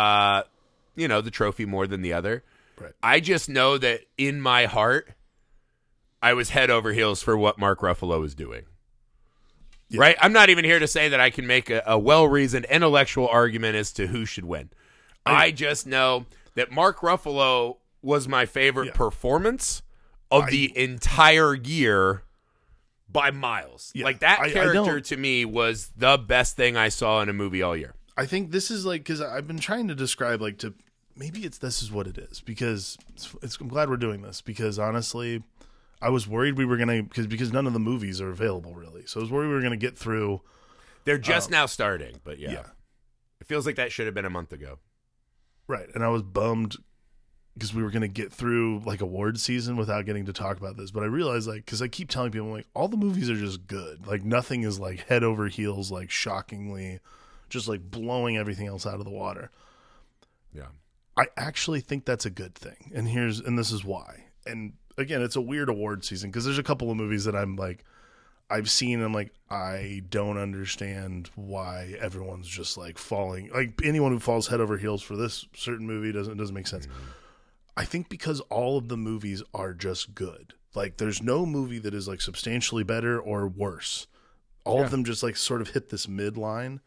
the trophy more than the other. Right. I just know that in my heart, I was head over heels for what Mark Ruffalo was doing. Yeah. Right? I'm not even here to say that I can make a well-reasoned intellectual argument as to who should win. I just know that Mark Ruffalo was my favorite performance of the entire year by miles. Yeah. Like, that character to me was the best thing I saw in a movie all year. I think this is like, because I've been trying to describe like maybe this is what it is, because I'm glad we're doing this, because honestly, I was worried we were going to, because none of the movies are available really. So I was worried we were going to get through. They're just now starting, but yeah. It feels like that should have been a month ago. Right. And I was bummed because we were going to get through like award season without getting to talk about this. But I realized, like, because I keep telling people, like, all the movies are just good. Like, nothing is like head over heels, like shockingly just like blowing everything else out of the water. Yeah. I actually think that's a good thing. And this is why. And again, it's a weird award season because there's a couple of movies that I'm like, I've seen and I'm like, I don't understand why everyone's just like falling. Like, anyone who falls head over heels for this certain movie doesn't make sense. Mm-hmm. I think because all of the movies are just good. Like, there's no movie that is like substantially better or worse. All of them just like sort of hit this midline.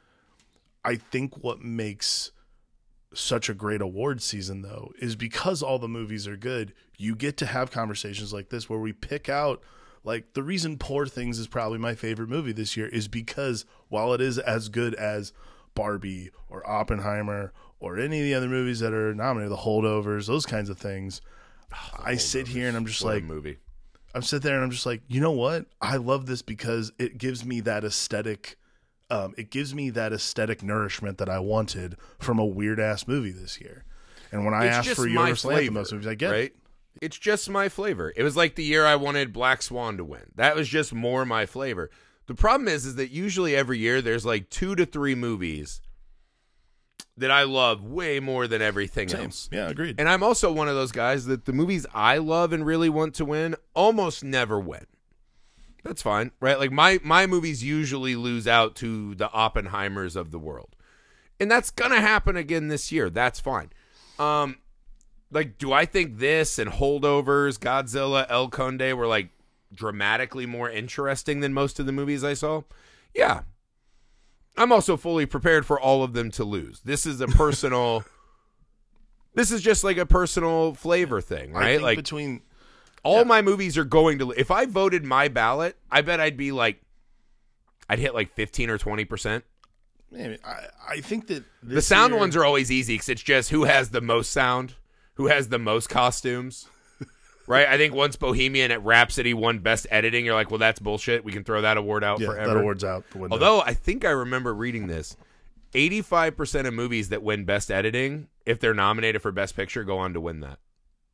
I think what makes such a great award season, though, is because all the movies are good, you get to have conversations like this where we pick out, like, the reason Poor Things is probably my favorite movie this year is because while it is as good as Barbie or Oppenheimer or any of the other movies that are nominated, The Holdovers, those kinds of things, I sit here and I'm just like, I'm sitting there and I'm just like, you know what? I love this because it gives me that aesthetic. It gives me that aesthetic nourishment that I wanted from a weird ass movie this year. And when I asked for Universal Anthem, those movies, I get it. It's just my flavor. It was like the year I wanted Black Swan to win. That was just more my flavor. The problem is that usually every year there's like 2 to 3 movies that I love way more than everything Same. else. Yeah, agreed. And I'm also one of those guys that the movies I love and really want to win almost never win. That's fine, right? Like my movies usually lose out to the Oppenheimers of the world. And that's going to happen again this year. That's fine. Like, do I think this and Holdovers, Godzilla, El Conde were like dramatically more interesting than most of the movies I saw? Yeah. I'm also fully prepared for all of them to lose. This is a personal this is just like a personal flavor thing, right? I think like between all my movies are going to if I voted my ballot, I bet I'd hit like 15 or 20%. Man, I think that The sound ones are always easy because it's just who has the most sound, who has the most costumes, right? I think once Bohemian at Rhapsody won Best Editing, you're like, well, that's bullshit. We can throw that award out forever. That award's out the window. Although I think I remember reading this, 85% of movies that win Best Editing, if they're nominated for Best Picture, go on to win that.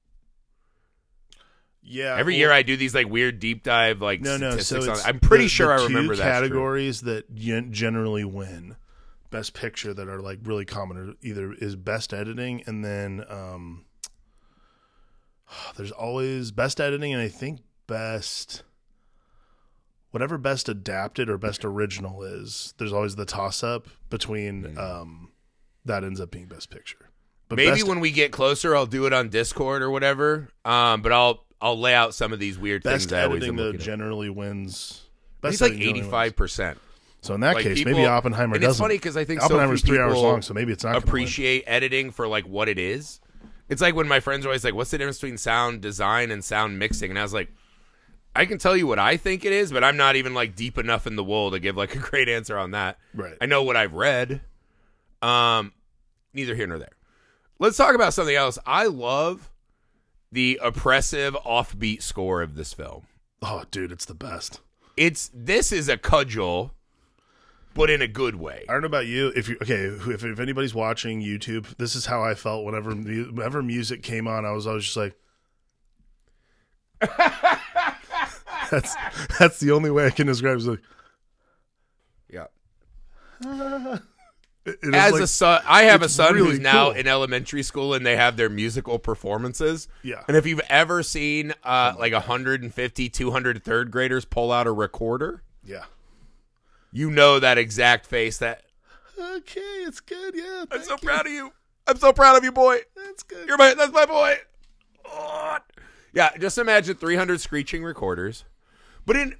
Yeah, Every year I do these like weird deep dive like statistics so on. I'm pretty sure I the remember two that. Categories that generally win Best Picture that are like really common are either is Best Editing and then there's always Best Editing and I think whatever Best Adapted or Best Original is. There's always the toss up between that ends up being Best Picture. But maybe when we get closer, I'll do it on Discord or whatever. But I'll lay out some of these weird Best things. I always Editing am though looking at. generally wins. It's like 85%. So in that Like case, people, maybe Oppenheimer and doesn't. It's funny because I think Oppenheimer's so few 3 hours people long, so maybe it's not gonna appreciate editing for like what it is. It's like when my friends are always like, "What's the difference between sound design and sound mixing?" And I was like, "I can tell you what I think it is, but I'm not even like deep enough in the wool to give like a great answer on that." Right. I know what I've read. Neither here nor there. Let's talk about something else. I love the oppressive offbeat score of this film. Oh, dude, it's the best. This is a cudgel, but in a good way. I don't know about you. If anybody's watching YouTube, this is how I felt whenever music came on. I was always just like, that's the only way I can describe it. It's like, yeah. As a son, I have a son really who's now cool. in elementary school, and they have their musical performances. Yeah. And if you've ever seen like 150, 200 third graders pull out a recorder, yeah. you know that exact face. That Okay, it's good. Yeah, I'm so proud of you. I'm so proud of you, boy. That's good. That's my boy. Oh. Yeah, just imagine 300 screeching recorders, but in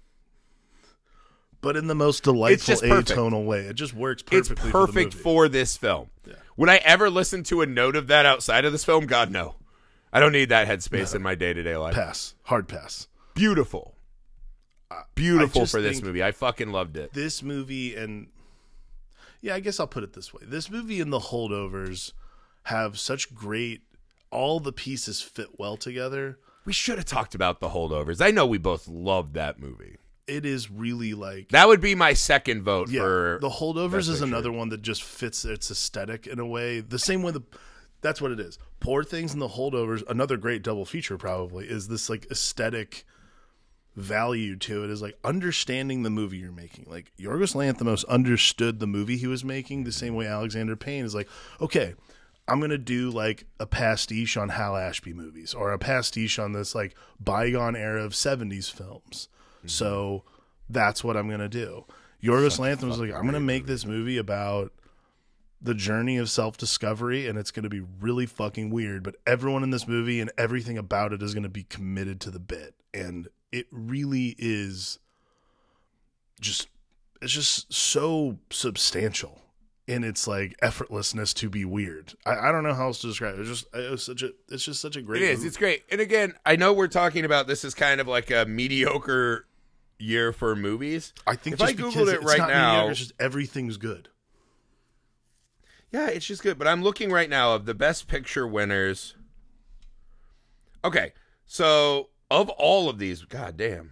the most delightful just atonal way. It just works perfectly. It's perfect for this film. Yeah. Would I ever listen to a note of that outside of this film? God, no. I don't need that headspace in my day-to-day life. Pass. Hard pass. Beautiful. Beautiful just for this think movie. I fucking loved it. This movie and yeah, I guess I'll put it this way. This movie and The Holdovers have such great all the pieces fit well together. We should have talked about The Holdovers. I know we both loved that movie. It is really like that would be my second vote for The Holdovers Best is Picture. another one that just fits its aesthetic in a way. The same way that's what it is. Poor Things and The Holdovers, another great double feature probably, is this like aesthetic value to it is like understanding the movie you're making. Like Yorgos Lanthimos understood the movie he was making the same way Alexander Payne is like, okay, I'm going to do like a pastiche on Hal Ashby movies or a pastiche on this like bygone era of 70s films. Mm-hmm. So that's what I'm going to do. Yorgos Lanthimos was like, I'm going to make this movie about the journey of self-discovery and it's going to be really fucking weird, but everyone in this movie and everything about it is going to be committed to the bit. And it really is it's just so substantial in its like effortlessness to be weird. I don't know how else to describe it. It's just such a great It is. movie. It's great. And again, I know we're talking about this as kind of like a mediocre year for movies. I think if just I googled because it it's right not now, mediocre, it's just everything's good. Yeah, it's just good. But I'm looking right now of the Best Picture winners. Okay, so of all of these, goddamn,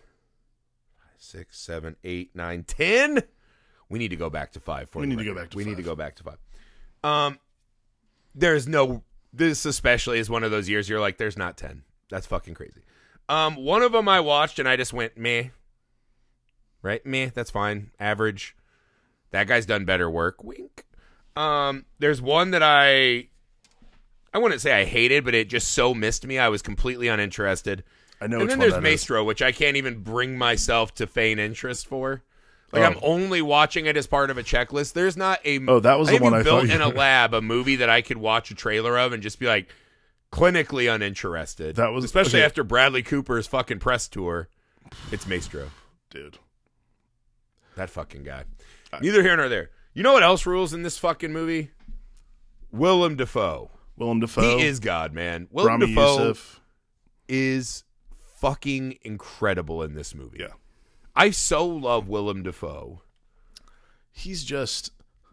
6, 7, 8, 9, 10. We need to go back to 5. We need to go back to 5. There's no. This especially is one of those years you're like, there's not 10. That's fucking crazy. One of them I watched and I just went meh. Right, meh. That's fine. Average. That guy's done better work. Wink. There's one that I wouldn't say I hated, but it just so missed me. I was completely uninterested. I know. And then which there's one that is. Maestro, which I can't even bring myself to feign interest for. Like, I'm only watching it as part of a checklist. There's not a... Oh, that was the one I built thought you in a were- lab, a movie that I could watch a trailer of and just be like, clinically uninterested. That was- Especially okay. after Bradley Cooper's fucking press tour. It's Maestro. Dude. That fucking guy. Neither here nor there. You know what else rules in this fucking movie? Willem Dafoe. Willem Dafoe. He is God, man. Willem Rami Dafoe Youssef. is fucking incredible in this movie. Yeah. I so love Willem Dafoe. He's just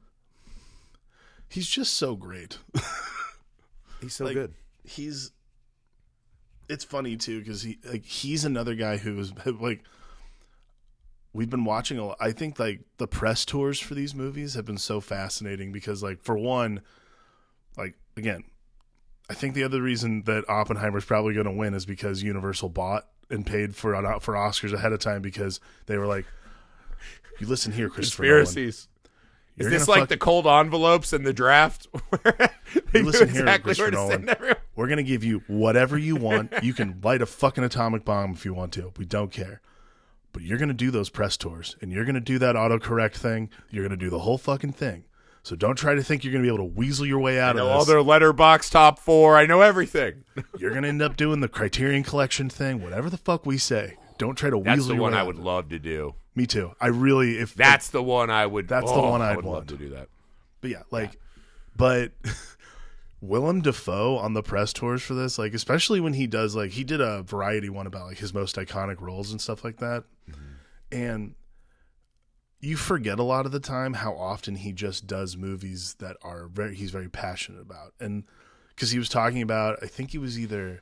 so great. He's so Like, good. It's funny too because he's another guy who is like, we've been watching a lot. I think like the press tours for these movies have been so fascinating because, like, for one, like, again, I think the other reason that Oppenheimer's probably going to win is because Universal bought and paid for Oscars ahead of time because they were like, you listen here, Christopher Nolan. Conspiracies. You're Is this gonna like the cold envelopes in the draft? They You knew listen here, exactly Christopher where to Nolan. send everyone. We're going to give you whatever you want. You can light a fucking atomic bomb if you want to. We don't care. But you're going to do those press tours, and you're going to do that autocorrect thing. You're going to do the whole fucking thing. So don't try to think you're going to be able to weasel your way I out know of all this. their letterbox top 4. I know everything. You're going to end up doing the Criterion Collection thing, whatever the fuck we say. Don't try to That's weasel the your one way I out would of it. love to do. Me too. I really, if That's the one I would. That's the one I I'd would want. love to do that. But yeah, like, but Willem Dafoe on the press tours for this, like, especially when he does, like, he did a Variety one about like his most iconic roles and stuff like that, and you forget a lot of the time how often he just does movies that are he's very passionate about, and because he was talking about, I think it was either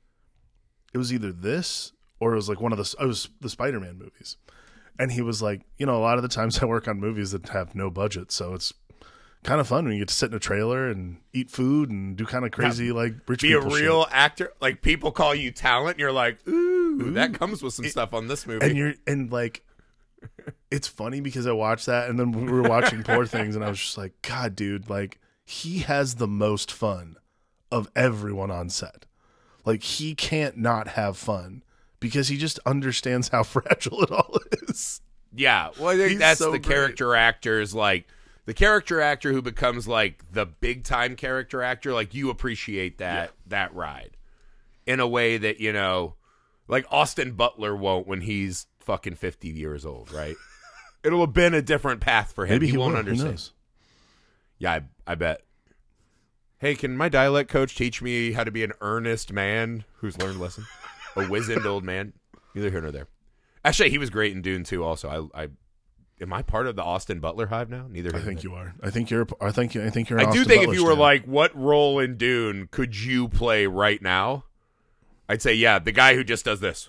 this or it was like one of the Spider-Man movies. And he was like, you know, a lot of the times I work on movies that have no budget, so it's kind of fun when you get to sit in a trailer and eat food and do kind of crazy, like, rich Be a people real shit. actor. Like, people call you talent, and you're like, ooh, that comes with some stuff on this movie. And like, it's funny because I watched that, and then we were watching Poor Things, and I was just like, God, dude, like, he has the most fun of everyone on set. Like, he can't not have fun because he just understands how fragile it all is. Yeah, well, I think He's that's so the great. character actors, like, the character actor who becomes, like, the big-time character actor, like, you appreciate that ride in a way that, you know, like, Austin Butler won't when he's fucking 50 years old, right? It'll have been a different path for him. Maybe he won't will. Who understand. knows? Yeah, I bet. Hey, can my dialect coach teach me how to be an earnest man who's learned lesson? A wizened old man? Neither here nor there. Actually, he was great in Dune too. Also, I am I part of the Austin Butler hive now? Neither. I here think nor you are. I think you're. I think you're. An I do Austin think Butler if you were stan. like, what role in Dune could you play right now? I'd say, yeah, the guy who just does this.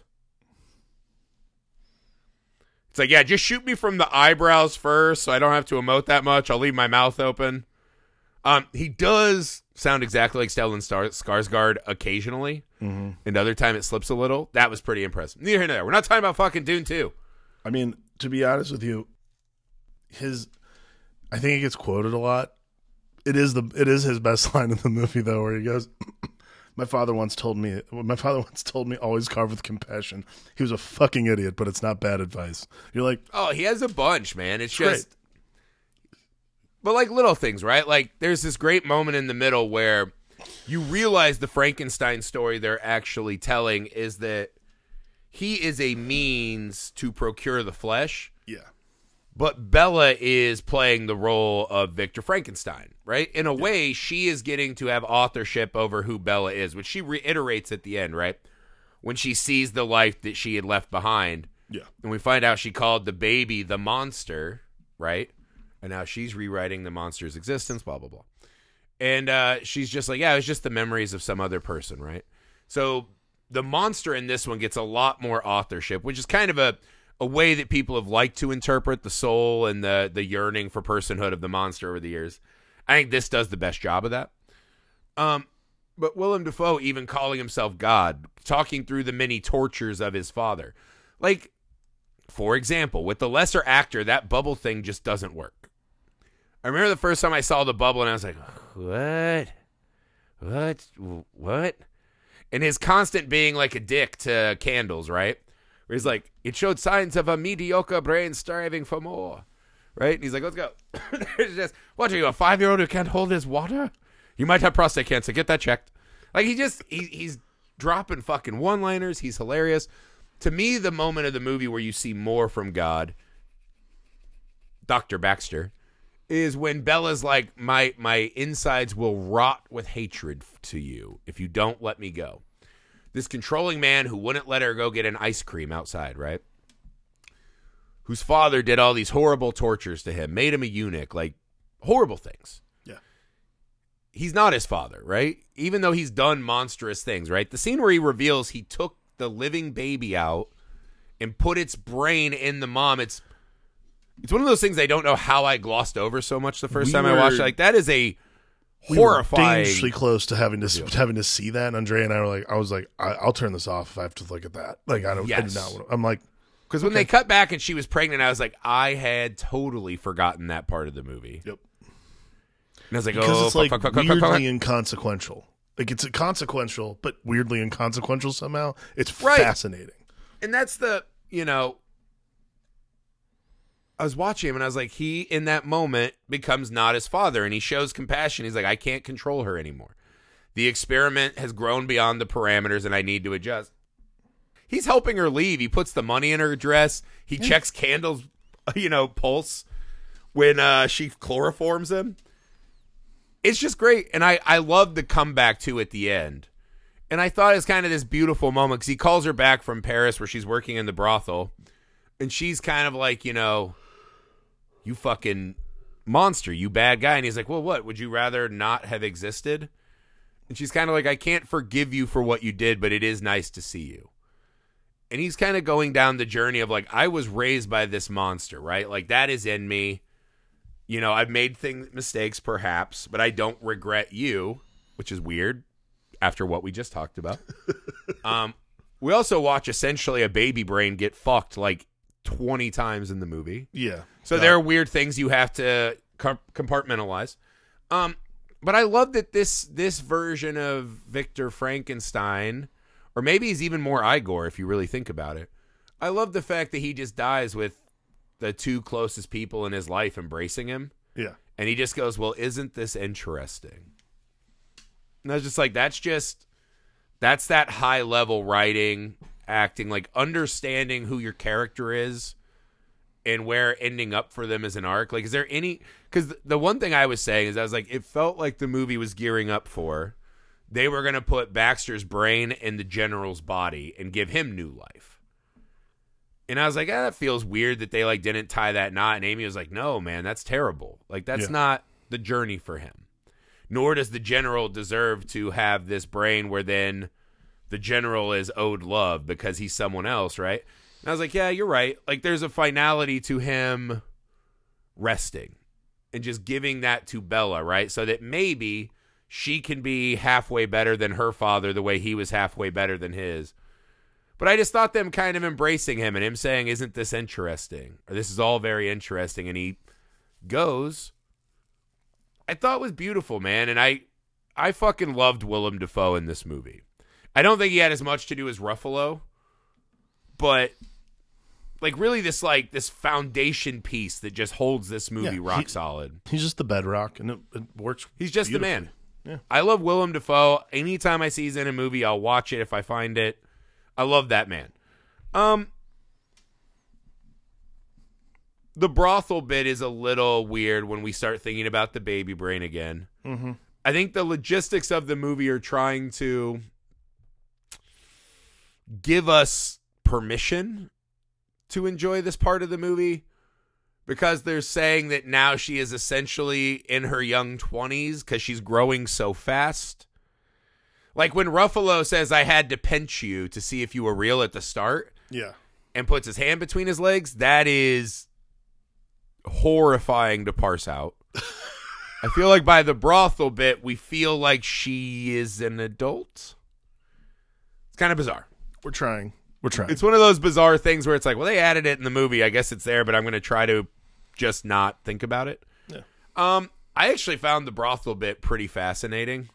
It's like, yeah, just shoot me from the eyebrows first, so I don't have to emote that much. I'll leave my mouth open. He does sound exactly like Stellan Skarsgård occasionally, and other time it slips a little. That was pretty impressive. Neither here nor there. We're not talking about fucking Dune 2. I mean, to be honest with you, I think he gets quoted a lot. It is his best line in the movie though, where he goes, My father once told me, always carve with compassion. He was a fucking idiot, but it's not bad advice. You're like, Oh, he has a bunch, man. It's great. just, but like little things, right? Like there's this great moment in the middle where you realize the Frankenstein story they're actually telling is that he is a means to procure the flesh, Yeah. but Bella is playing the role of Victor Frankenstein, right? In a way, she is getting to have authorship over who Bella is, which she reiterates at the end, right? When she sees the life that she had left behind. Yeah. And we find out she called the baby the monster, right? And now she's rewriting the monster's existence, blah, blah, blah. And she's just like, yeah, it was just the memories of some other person, right? So the monster in this one gets a lot more authorship, which is kind of a way that people have liked to interpret the soul and the yearning for personhood of the monster over the years. I think this does the best job of that. But Willem Dafoe even calling himself God, talking through the many tortures of his father. Like, for example, with the lesser actor, that bubble thing just doesn't work. I remember the first time I saw the bubble and I was like, what? And his constant being like a dick to Candles, right? Where he's like, it showed signs of a mediocre brain striving for more, right? And he's like, let's go. It's just, what are you, a 5-year-old who can't hold his water? You might have prostate cancer. Get that checked. Like, he's dropping fucking one-liners. He's hilarious. To me, the moment of the movie where you see more from God, Dr. Baxter, is when Bella's like, my insides will rot with hatred to you if you don't let me go. This controlling man who wouldn't let her go get an ice cream outside, right? Whose father did all these horrible tortures to him, made him a eunuch, like horrible things. Yeah. He's not his father, right? Even though he's done monstrous things, right? The scene where he reveals he took the living baby out and put its brain in the mom, it's one of those things I don't know how I glossed over so much the first time I watched it. Like, that is a horrifying. Dangerously close to having to see that. And Andrea and I was like, I'll turn this off if I have to look at that. Like, I do not want to. I'm like, because when they cut back and she was pregnant, I was like, I had totally forgotten that part of the movie. Yep. And I was like, because it's weirdly inconsequential. Like, it's consequential, but weirdly inconsequential somehow. It's fascinating. And that's I was watching him and I was like, he, in that moment, becomes not his father and he shows compassion. He's like, I can't control her anymore. The experiment has grown beyond the parameters and I need to adjust. He's helping her leave. He puts the money in her dress. He checks Candle's, pulse when she chloroforms him. It's just great. And I love the comeback, too, at the end. And I thought it was kind of this beautiful moment because he calls her back from Paris where she's working in the brothel. And she's kind of like, you fucking monster, you bad guy. And he's like, well, what? Would you rather not have existed? And she's kind of like, I can't forgive you for what you did, but it is nice to see you. And he's kind of going down the journey of like, I was raised by this monster, right? Like, that is in me. I've made mistakes perhaps, but I don't regret you, which is weird after what we just talked about. We also watch essentially a baby brain get fucked like 20 times in the movie. Yeah. So there are weird things you have to compartmentalize. But I love that this version of Victor Frankenstein, or maybe he's even more Igor if you really think about it. I love the fact that he just dies with the two closest people in his life embracing him. Yeah. And he just goes, well, isn't this interesting? And I was just like, that's that high level writing, acting, like understanding who your character is and where ending up for them is an arc. Like, is there any, because the one thing I was saying is I was like, it felt like the movie was gearing up for, they were going to put Baxter's brain in the general's body and give him new life. And I was like, that feels weird that they like didn't tie that knot. And Amy was like, no, man, that's terrible. Like, that's not the journey for him. Nor does the general deserve to have this brain where then the general is owed love because he's someone else, right? And I was like, yeah, you're right. Like, there's a finality to him resting and just giving that to Bella, right? So that maybe she can be halfway better than her father the way he was halfway better than his. But I just thought them kind of embracing him and him saying, isn't this interesting? Or this is all very interesting. And he goes. I thought it was beautiful, man. And I fucking loved Willem Dafoe in this movie. I don't think he had as much to do as Ruffalo. But like really this foundation piece that just holds this movie rock solid. He's just the bedrock and it works. He's just the man. Yeah. I love Willem Dafoe. Anytime I see he's in a movie, I'll watch it if I find it. I love that man. The brothel bit is a little weird when we start thinking about the baby brain again. Mm-hmm. I think the logistics of the movie are trying to give us permission to enjoy this part of the movie because they're saying that now she is essentially in her young 20s because she's growing so fast. Like when Ruffalo says, I had to pinch you to see if you were real at the start. Yeah. And puts his hand between his legs. That is horrifying to parse out. I feel like by the brothel bit, we feel like she is an adult. It's kind of bizarre. We're trying. It's one of those bizarre things where it's like, well, they added it in the movie. I guess it's there, but I'm going to try to just not think about it. Yeah. I actually found the brothel bit pretty fascinating.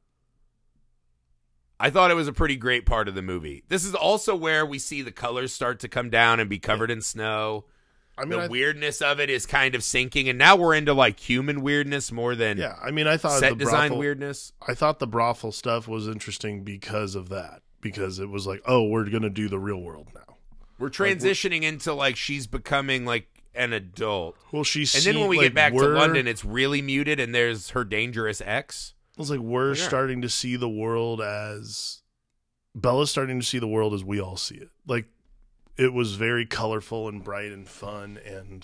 I thought it was a pretty great part of the movie. This is also where we see the colors start to come down and be covered in snow. I mean, the weirdness of it is kind of sinking, and now we're into like human weirdness more than I thought set design weirdness. I thought the brothel stuff was interesting because of that, because it was like, oh, we're going to do the real world now. We're transitioning into like she's becoming like an adult. Well, and then when we get back to London, it's really muted, and there's her dangerous ex. It's like we're starting to see the world as Bella's starting to see the world as we all see it. Like it was very colorful and bright and fun and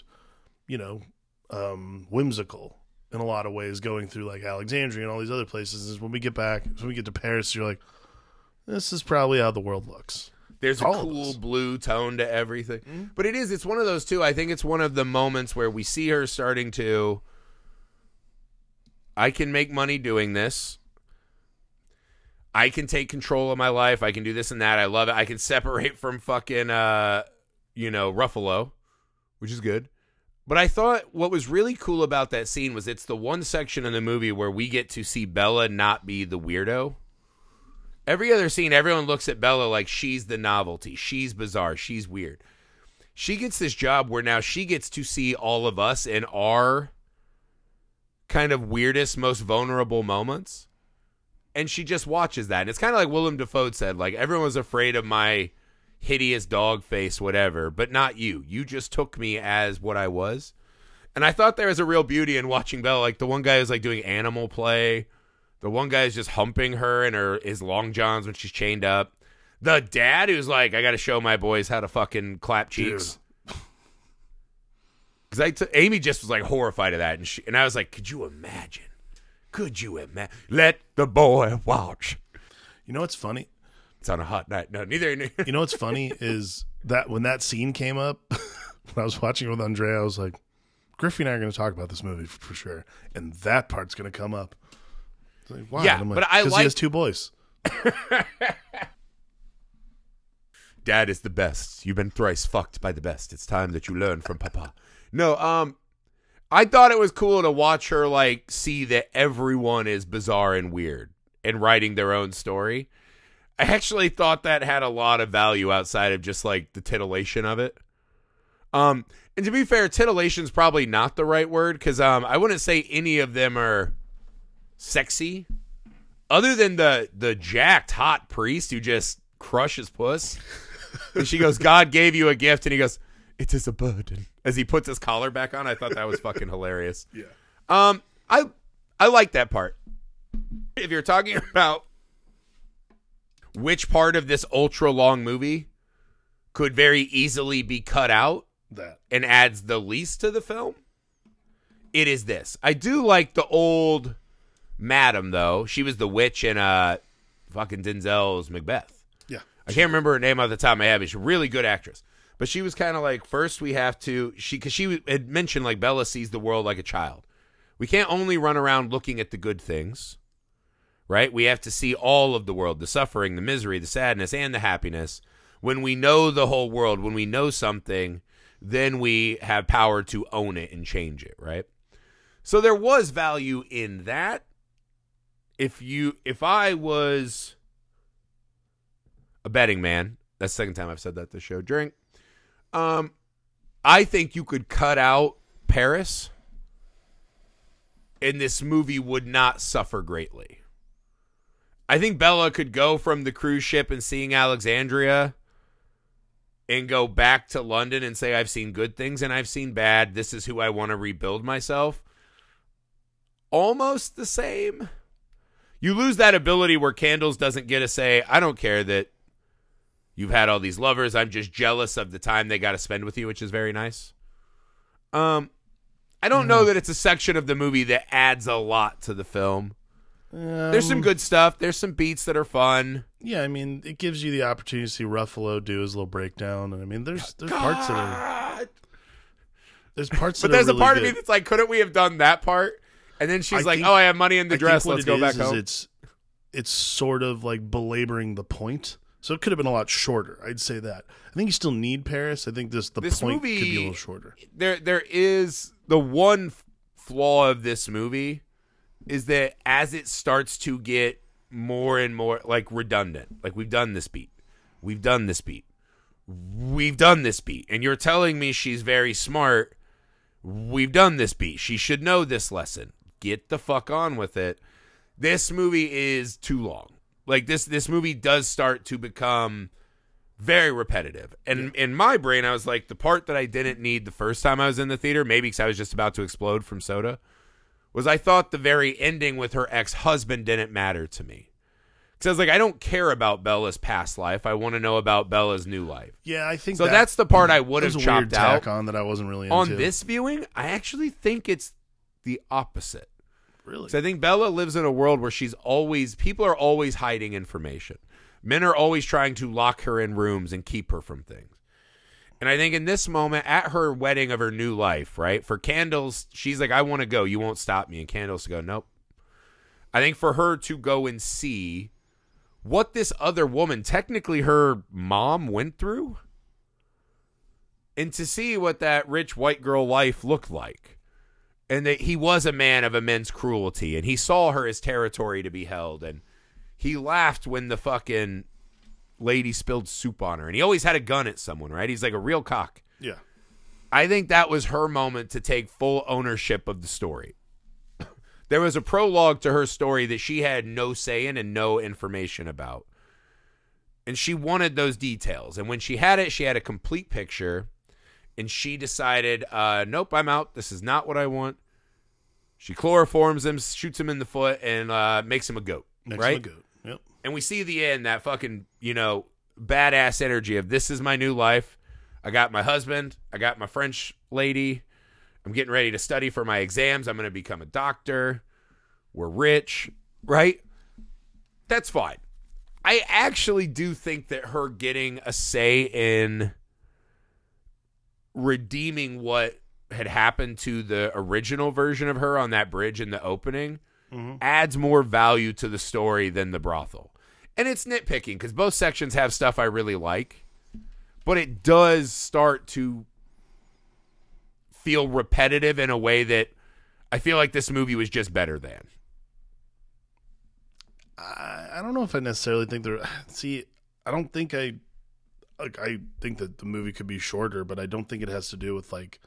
whimsical in a lot of ways, going through like Alexandria and all these other places. Is when we get to Paris, you're like, this is probably how the world looks. There's a cool blue tone to everything. Mm-hmm. But it's one of those too. I think it's one of the moments where we see her starting to, I can make money doing this. I can take control of my life. I can do this and that. I love it. I can separate from fucking, Ruffalo, which is good. But I thought what was really cool about that scene was it's the one section in the movie where we get to see Bella not be the weirdo. Every other scene, everyone looks at Bella like she's the novelty. She's bizarre. She's weird. She gets this job where now she gets to see all of us in our kind of weirdest, most vulnerable moments. And she just watches that. And it's kind of like Willem Dafoe said, like, everyone was afraid of my hideous dog face, whatever, but not you. You just took me as what I was. And I thought there was a real beauty in watching Bella. Like, the one guy is like doing animal play. The one guy is just humping her in his long johns when she's chained up. The dad who's like, I got to show my boys how to fucking clap cheeks. Because Amy just was like horrified of that. And I was like, could you imagine? Could you imagine? Let the boy watch. You know what's funny? It's on a hot night. No, neither. You know what's funny is that when that scene came up, when I was watching it with Andrea, I was like, Griffey and I are going to talk about this movie for sure. And that part's going to come up. Like, wow. Yeah, but I like... Because he has two boys. Dad is the best. You've been thrice fucked by the best. It's time that you learn from Papa. No, I thought it was cool to watch her, like, see that everyone is bizarre and weird and writing their own story. I actually thought that had a lot of value outside of just, like, the titillation of it. And to be fair, titillation's probably not the right word because I wouldn't say any of them are sexy, other than the jacked hot priest who just crushes puss. And she goes, God gave you a gift, and he goes, it is a burden, as he puts his collar back on. I thought that was fucking hilarious. Yeah. I like that part. If you're talking about which part of this ultra long movie could very easily be cut out and adds the least to the film, it is this. I do like the old madam, though. She was the witch in fucking Denzel's Macbeth. Yeah. I can't remember her name off the top of my head, but she's a really good actress. But she was kind of like, first we have to, because she had mentioned like Bella sees the world like a child. We can't only run around looking at the good things, right? We have to see all of the world, the suffering, the misery, the sadness, and the happiness. When we know the whole world, when we know something, then we have power to own it and change it, right? So there was value in that. If I was a betting man, that's the second time I've said that this show, drink. I think you could cut out Paris and this movie would not suffer greatly. I think Bella could go from the cruise ship and seeing Alexandria and go back to London and say, I've seen good things and I've seen bad. This is who I want to rebuild myself. Almost the same. You lose that ability where Candles doesn't get to say, I don't care that you've had all these lovers. I'm just jealous of the time they got to spend with you, which is very nice. I don't know that it's a section of the movie that adds a lot to the film. There's some good stuff. There's some beats that are fun. Yeah, I mean, it gives you the opportunity to see Ruffalo do his little breakdown. And I mean, there's parts that are... There's parts that But there's are a really part good. of me that's like, couldn't we have done that part? And then she's like, I have money in the dress. Let's go back home. It's sort of like belaboring the point. So it could have been a lot shorter. I'd say that. I think you still need Paris. I think the point movie, could be a little shorter. There is the one flaw of this movie is that as it starts to get more and more like redundant, like we've done this beat, we've done this beat, we've done this beat, and you're telling me she's very smart. We've done this beat. She should know this lesson. Get the fuck on with it. This movie is too long. Like this movie does start to become very repetitive. And in my brain, I was like, the part that I didn't need the first time I was in the theater, maybe because I was just about to explode from soda, was I thought the very ending with her ex-husband didn't matter to me. Because I was like, I don't care about Bella's past life. I want to know about Bella's new life. Yeah, I think so. That's the part I would have chopped chopped out. On that I wasn't really into. On this viewing, I actually think it's the opposite. Really? So I think Bella lives in a world where people are always hiding information. Men are always trying to lock her in rooms and keep her from things. And I think in this moment, at her wedding of her new life, right, for Candles, she's like, I want to go. You won't stop me. And Candles to go, nope. I think for her to go and see what this other woman, technically her mom, went through, and to see what that rich white girl life looked like. And that he was a man of immense cruelty, and he saw her as territory to be held, and he laughed when the fucking lady spilled soup on her, and he always had a gun at someone, right? He's like a real cock. Yeah. I think that was her moment to take full ownership of the story. There was a prologue to her story that she had no say in and no information about. And she wanted those details. And when she had it, she had a complete picture. And she decided, nope, I'm out. This is not what I want. She chloroforms him, shoots him in the foot, and makes him a goat. Makes right? him a goat. Yep. And we see the end, that fucking, badass energy of this is my new life. I got my husband. I got my French lady. I'm getting ready to study for my exams. I'm going to become a doctor. We're rich, right? That's fine. I actually do think that her getting a say in redeeming what had happened to the original version of her on that bridge in the opening adds more value to the story than the brothel. And it's nitpicking because both sections have stuff I really like, but it does start to feel repetitive in a way that I feel like this movie was just better than. I don't know if I necessarily think they're... See, I don't think I think that the movie could be shorter, but I don't think it has to do with, like...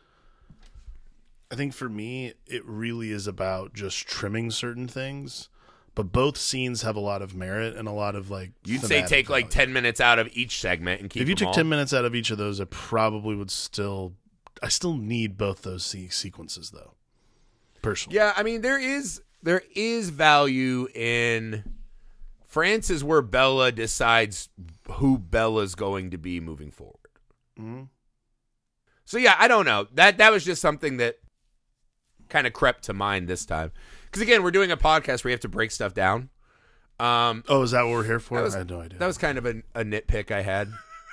I think for me, it really is about just trimming certain things. But both scenes have a lot of merit and a lot of, like... You'd say take, value. like, 10 minutes out of each segment and keep them all? If you took 10 minutes out of each of those, I probably would still... I still need both those sequences, though. Personally. Yeah, I mean, there is value in... France is where Bella decides who Bella's going to be moving forward. Mm-hmm. So, yeah, I don't know. That was just something that kind of crept to mind this time. Because, again, we're doing a podcast where you have to break stuff down. Is that what we're here for? I had no idea. That was kind of a nitpick I had.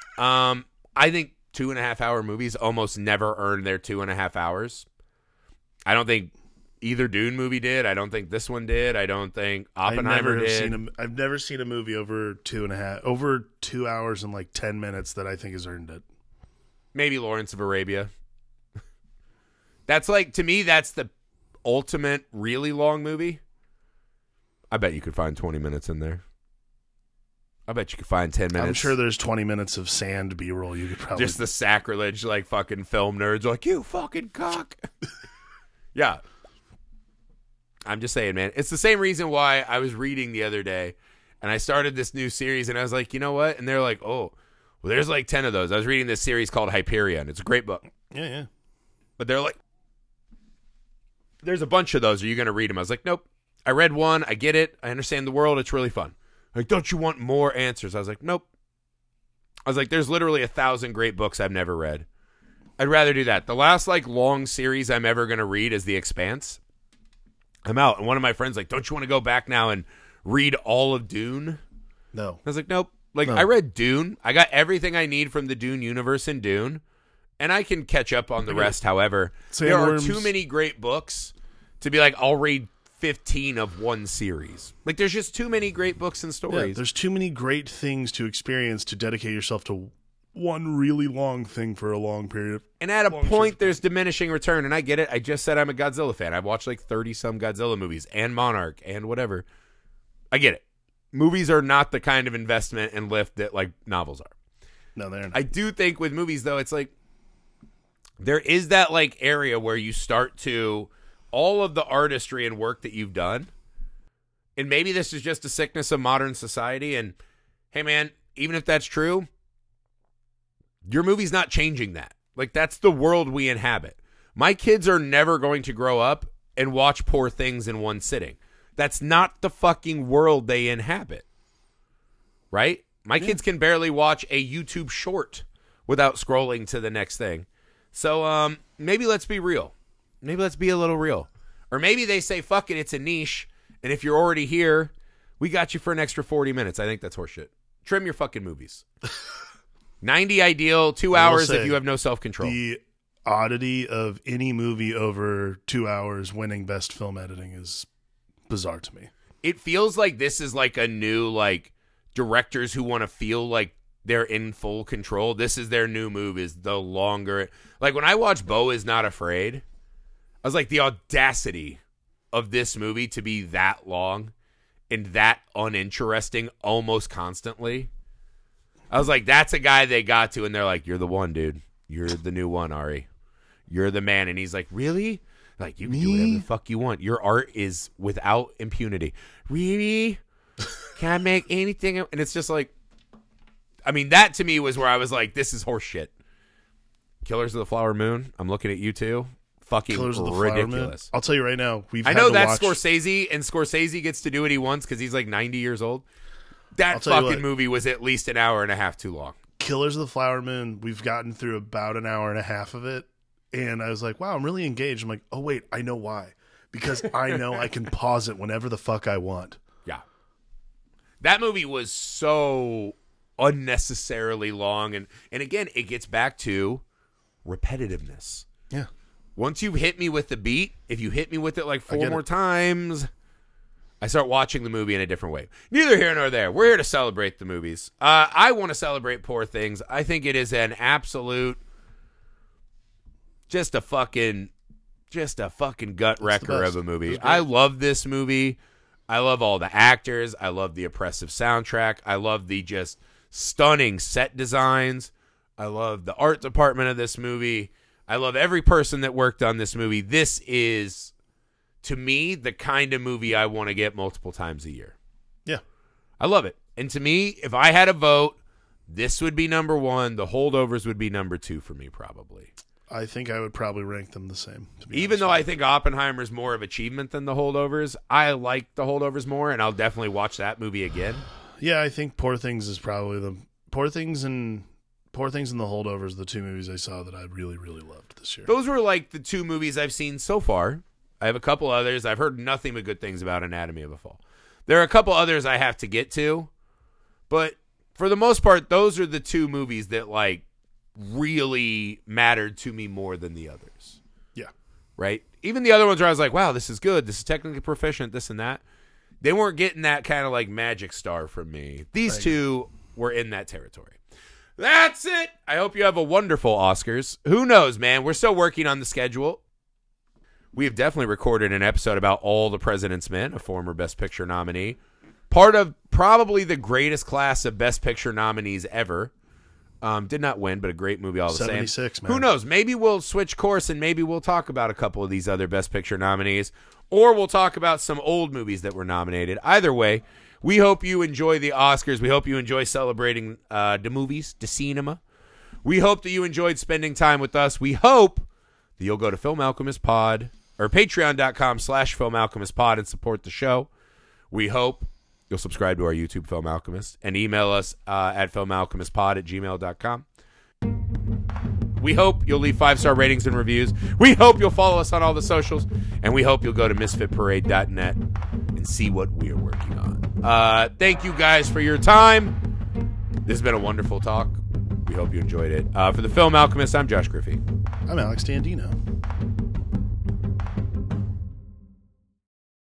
I think 2.5 hour movies almost never earn their 2.5 hours. I don't think either Dune movie did. I don't think this one did. I don't think Oppenheimer did. I've never seen a movie over 2 hours and like 10 minutes that I think has earned it. Maybe Lawrence of Arabia. That's like, to me, that's the ultimate really long movie. I bet you could find 20 minutes in there. I bet you could find 10 minutes. I'm sure there's 20 minutes of sand B-roll you could probably... Just the sacrilege, like fucking film nerds like, you fucking cock. Yeah. I'm just saying, man. It's the same reason why I was reading the other day and I started this new series and I was like, you know what? And they're like, oh, well, there's like 10 of those. I was reading this series called Hyperion. It's a great book. Yeah. But they're like, there's a bunch of those. Are you going to read them? I was like, nope. I read one. I get it. I understand the world. It's really fun. Like, don't you want more answers? I was like, nope. I was like, there's literally 1,000 great books I've never read. I'd rather do that. The last like long series I'm ever going to read is The Expanse. I'm out. And one of my friends like, don't you want to go back now and read all of Dune? No. I was like, nope. Like, no. I read Dune. I got everything I need from the Dune universe in Dune. And I can catch up on the rest, however. There are too many great books to be like, I'll read 15 of one series. Like, there's just too many great books and stories. Yeah, there's too many great things to experience to dedicate yourself to one really long thing for a long period. And at a point, there's diminishing return, and I get it. I just said I'm a Godzilla fan. I've watched like 30-some Godzilla movies and Monarch and whatever. I get it. Movies are not the kind of investment and lift that like novels are. No, they're not. I do think with movies, though, it's like there is that like area where you start to all of the artistry and work that you've done. And maybe this is just a sickness of modern society. And hey, man, even if that's true, your movie's not changing that. Like, that's the world we inhabit. My kids are never going to grow up and watch Poor Things in one sitting. That's not the fucking world they inhabit. Right? My kids can barely watch a YouTube short without scrolling to the next thing. So maybe let's be real. Maybe let's be a little real. Or maybe they say, fuck it, it's a niche. And if you're already here, we got you for an extra 40 minutes. I think that's horseshit. Trim your fucking movies. 90 ideal, 2 hours if you have no self-control. The oddity of any movie over 2 hours winning best film editing is bizarre to me. It feels like this is like a new, like, directors who want to feel like they're in full control. This is their new move, is the longer. Like, when I watched Beau Is Not Afraid, I was like, the audacity of this movie to be that long and that uninteresting almost constantly. I was like, that's a guy they got to, and they're like, you're the one, dude. You're the new one, Ari. You're the man. And he's like, really? Like, you can do whatever the fuck you want. Your art is without impunity. Really? Can I make anything? And it's just like, I mean, that to me was where I was like, this is horse shit. Killers of the Flower Moon. I'm looking at you two. Fucking Killers of the ridiculous. Flower Moon. I'll tell you right now. I know that's Scorsese, and Scorsese gets to do what he wants because he's like 90 years old. That fucking movie was at least an hour and a half too long. Killers of the Flower Moon, we've gotten through about an hour and a half of it. And I was like, wow, I'm really engaged. I'm like, oh, wait, I know why. Because I know I can pause it whenever the fuck I want. Yeah. That movie was so unnecessarily long. And again, it gets back to repetitiveness. Yeah. Once you've hit me with the beat, if you hit me with it like 4 more times, I start watching the movie in a different way. Neither here nor there. We're here to celebrate the movies. I want to celebrate Poor Things. I think it is an absolute, just a fucking gut wrecker of a movie. I love this movie. I love all the actors. I love the oppressive soundtrack. I love the just stunning set designs. I love the art department of this movie. I love every person that worked on this movie. This is, to me, the kind of movie I want to get multiple times a year. Yeah. I love it. And to me, if I had a vote, this would be number 1. The Holdovers would be number 2 for me, probably. I think I would probably rank them the same. Even though I think Oppenheimer's more of achievement than The Holdovers, I like The Holdovers more, and I'll definitely watch that movie again. Yeah, I think Poor Things is probably the Poor Things and The Holdovers, the 2 movies I saw that I really, really loved this year. Those were like the 2 movies I've seen so far. I have a couple others. I've heard nothing but good things about Anatomy of a Fall. There are a couple others I have to get to, but for the most part, those are the 2 movies that like really mattered to me more than the others. Yeah. Right? Even the other ones where I was like, wow, this is good. This is technically proficient, this and that. They weren't getting that kind of like magic star from me. These 2 were in that territory. That's it. I hope you have a wonderful Oscars. Who knows, man? We're still working on the schedule. We have definitely recorded an episode about All the President's Men, a former Best Picture nominee. Part of probably the greatest class of Best Picture nominees ever. Did not win, but a great movie all the 76, same. man. Who knows? Maybe we'll switch course and maybe we'll talk about a couple of these other Best Picture nominees. Or we'll talk about some old movies that were nominated. Either way, we hope you enjoy the Oscars. We hope you enjoy celebrating the movies, the cinema. We hope that you enjoyed spending time with us. We hope that you'll go to Film Alchemist Pod or patreon.com/Film Alchemist Pod and support the show. We hope you'll subscribe to our YouTube, Film Alchemist, and email us at filmalchemistpod@gmail.com. We hope you'll leave 5-star ratings and reviews. We hope you'll follow us on all the socials. And we hope you'll go to misfitparade.net and see what we are working on. Thank you guys for your time. This has been a wonderful talk. We hope you enjoyed it. For the Film Alchemist, I'm Josh Griffey. I'm Alex Dandino.